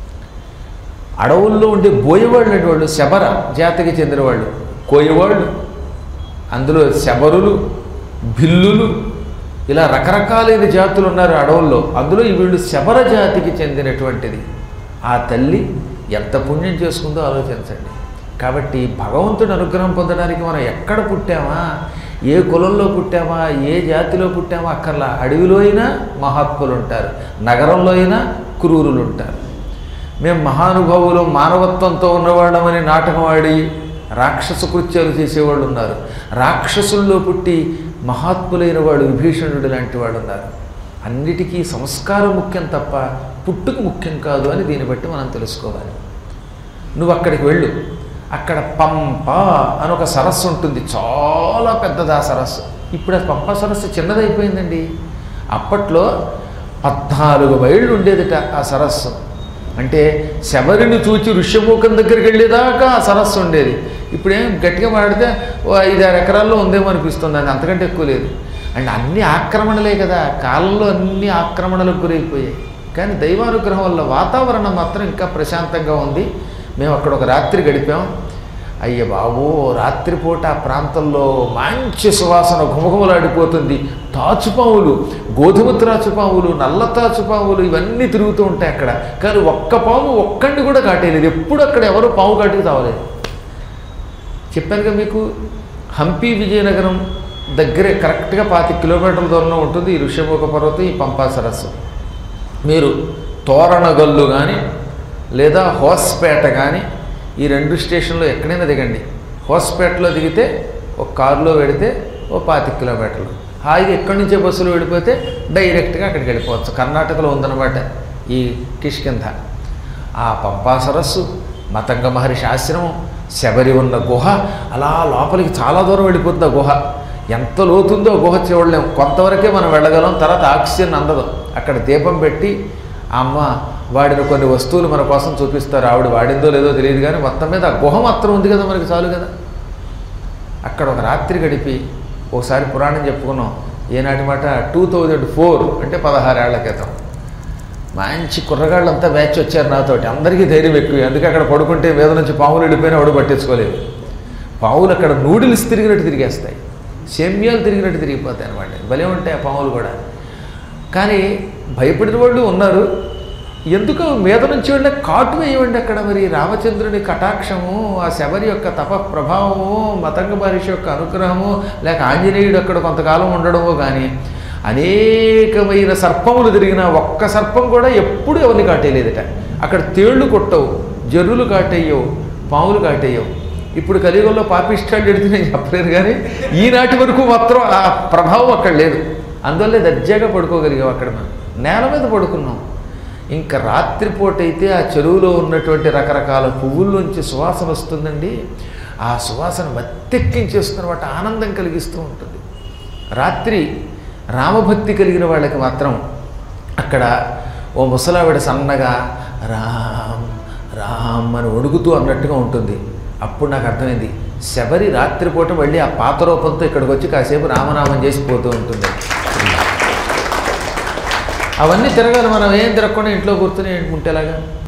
అడవుల్లో ఉండే బోయవాళ్ళు అనేవాళ్ళు శబర జాతికి చెందినవాళ్ళు, కోయవాళ్ళు, అందులో శబరులు, భిల్లులు, ఇలా రకరకాలైన జాతులు ఉన్నారు అడవుల్లో. అందులో ఈ వీళ్ళు శబర జాతికి చెందినటువంటిది. ఆ తల్లి ఎంత పుణ్యం చేసుకుందో ఆలోచించండి. కాబట్టి భగవంతుడి అనుగ్రహం పొందడానికి మనం ఎక్కడ పుట్టామా, ఏ కులంలో పుట్టామా, ఏ జాతిలో పుట్టామా అక్కర్లా. అడవిలో అయినా మహాత్ములు ఉంటారు, నగరంలో అయినా క్రూరులు ఉంటారు. మేము మహానుభావులు మానవత్వంతో ఉన్నవాళ్ళమని నాటకం ఆడి రాక్షస కృత్యాలు చేసేవాళ్ళు ఉన్నారు. రాక్షసుల్లో పుట్టి మహాత్ములైన వాడు విభీషణుడు లాంటి వాడు ఉన్నారు. అన్నిటికీ సంస్కారం ముఖ్యం తప్ప పుట్టుకు ముఖ్యం కాదు అని దీన్ని బట్టి మనం తెలుసుకోవాలి. నువ్వు అక్కడికి వెళ్ళు, అక్కడ పంప అని ఒక సరస్సు ఉంటుంది, చాలా పెద్దది ఆ సరస్సు. ఇప్పుడు ఆ పంప సరస్సు చిన్నదైపోయిందండి. అప్పట్లో పద్నాలుగు మైళ్ళు ఉండేదిట ఆ సరస్సు. అంటే శబరిని చూచి ఋష్యమూకం దగ్గరికి వెళ్ళేదాకా ఆ సరస్సు ఉండేది. ఇప్పుడేం గట్టిగా మాడితే ఓ ఐదారు ఎకరాల్లో ఉందేమో అనిపిస్తుంది, అది అంతకంటే ఎక్కువ లేదు. అండ్ అన్ని ఆక్రమణలే కదా, కాలంలో అన్ని ఆక్రమణలకు గురైపోయాయి. కానీ దైవానుగ్రహం వల్ల వాతావరణం మాత్రం ఇంకా ప్రశాంతంగా ఉంది. మేము అక్కడ ఒక రాత్రి గడిపాం. అయ్య బాబో, రాత్రిపూట ఆ ప్రాంతంలో మంచి సువాసన ఘుమఘుమలాడిపోతుంది. తాచుపాములు, గోధుమ త్రాచుపాములు, నల్ల తాచుపాములు ఇవన్నీ తిరుగుతూ ఉంటాయి అక్కడ. కానీ ఒక్క పాము ఒక్కడిని కూడా కాటేయలేదు. ఎప్పుడు అక్కడ ఎవరు పాము కాటికి తావలేదు. చెప్పానుగా మీకు, హంపి విజయనగరం దగ్గరే కరెక్ట్గా పాతి కిలోమీటర్ల దూరంలో ఉంటుంది ఈ ఋష్యమూక పర్వతం, ఈ పంపా సరస్సు. మీరు తోరణగల్లు కానీ లేదా హోస్పేట కానీ ఈ రెండు స్టేషన్లో ఎక్కడైనా దిగండి. హోస్పేటలో దిగితే ఒక కారులో వెడితే ఓ పాతి కిలోమీటర్లు, హాయిగా ఎక్కడి నుంచే బస్సులో వెళ్ళిపోతే డైరెక్ట్గా అక్కడికి వెళ్ళిపోవచ్చు. కర్ణాటకలో ఉందన్నమాట ఈ కిష్కింధ. ఆ పంపా సరస్సు, మతంగ మహర్షి ఆశ్రమం, శబరి ఉన్న గుహ, అలా లోపలికి చాలా దూరం వెళ్ళిపోతుంది ఆ గుహ. ఎంత లోతుందో గుహ చూడలేము, కొంతవరకే మనం వెళ్ళగలం. తర్వాత ఆక్సిజన్ అందదు. అక్కడ దీపం పెట్టి ఆ అమ్మ వాడిన కొన్ని వస్తువులు మన కోసం చూపిస్తారు. ఆవిడ వాడిందో లేదో తెలియదు కానీ మొత్తం మీద ఆ గుహ మాత్రం ఉంది కదా, మనకి చాలు కదా. అక్కడ ఒక రాత్రి గడిపి ఒకసారి పురాణం చెప్పుకున్నాం. ఏనాటి మాట, టూ థౌజండ్ ఫోర్ అంటే పదహారేళ్ల క్రితం. మంచి కుర్రగాళ్ళంతా బ్యాచ్ వచ్చారు నాతోటి. అందరికీ ధైర్యం ఎక్కువ. అందుకే అక్కడ పడుకుంటే మీద నుంచి పాములు వెళ్ళిపోయినా వాడు పట్టించుకోలేదు. పాములు అక్కడ నూడిల్స్ తిరిగినట్టు తిరిగేస్తాయి, సేమ్యాలు తిరిగినట్టు తిరిగిపోతాయి అనమాట. భలే ఉంటాయి ఆ పాములు కూడా. కానీ భయపడిన వాళ్ళు ఉన్నారు. ఎందుకు మీద నుంచి వెళ్ళే కాటు వేయవండి అక్కడ. మరి రామచంద్రుని కటాక్షము, ఆ శబరి యొక్క తప ప్రభావము, మతంగ మహర్షి యొక్క అనుగ్రహము, లేక ఆంజనేయుడు అక్కడ కొంతకాలం ఉండడమో కానీ అనేకమైన సర్పములు తిరిగిన ఒక్క సర్పం కూడా ఎప్పుడు ఎవరిని కాటేయలేదట. అక్కడ తేళ్లు కొట్టవు, జర్రులు కాటేయవు, పాములు కాటేయవు. ఇప్పుడు కలియుగంలో పాపిష్టాలు ఎడితే నేను చెప్పలేను కానీ ఈనాటి వరకు మాత్రం ఆ ప్రభావం అక్కడ లేదు. అందువల్లే దర్జాగా పడుకోగలిగాం. అక్కడ మనం నేల మీద పడుకున్నాం. ఇంకా రాత్రిపూట అయితే ఆ చెరువులో ఉన్నటువంటి రకరకాల పువ్వుల్లోంచి సువాసన వస్తుందండి. ఆ సువాసన మత్తెక్కించేస్తున్నమాట, ఆనందం కలిగిస్తూ ఉంటుంది. రాత్రి రామభక్తి కలిగిన వాళ్ళకి మాత్రం అక్కడ ఓ ముసలావిడ సన్నగా రామ్ రామ్ అని వణుకుతూ అన్నట్టుగా ఉంటుంది. అప్పుడు నాకు అర్థమైంది, శబరి రాత్రిపూట మళ్ళీ ఆ పాత రూపంతో ఇక్కడికి వచ్చి కాసేపు రామనామం చేసి పోతూ ఉంటుంది. అవన్నీ తిరగాలి. మనం ఏం తిరగకుండా ఇంట్లో కూర్చొని ఉంటేలాగా.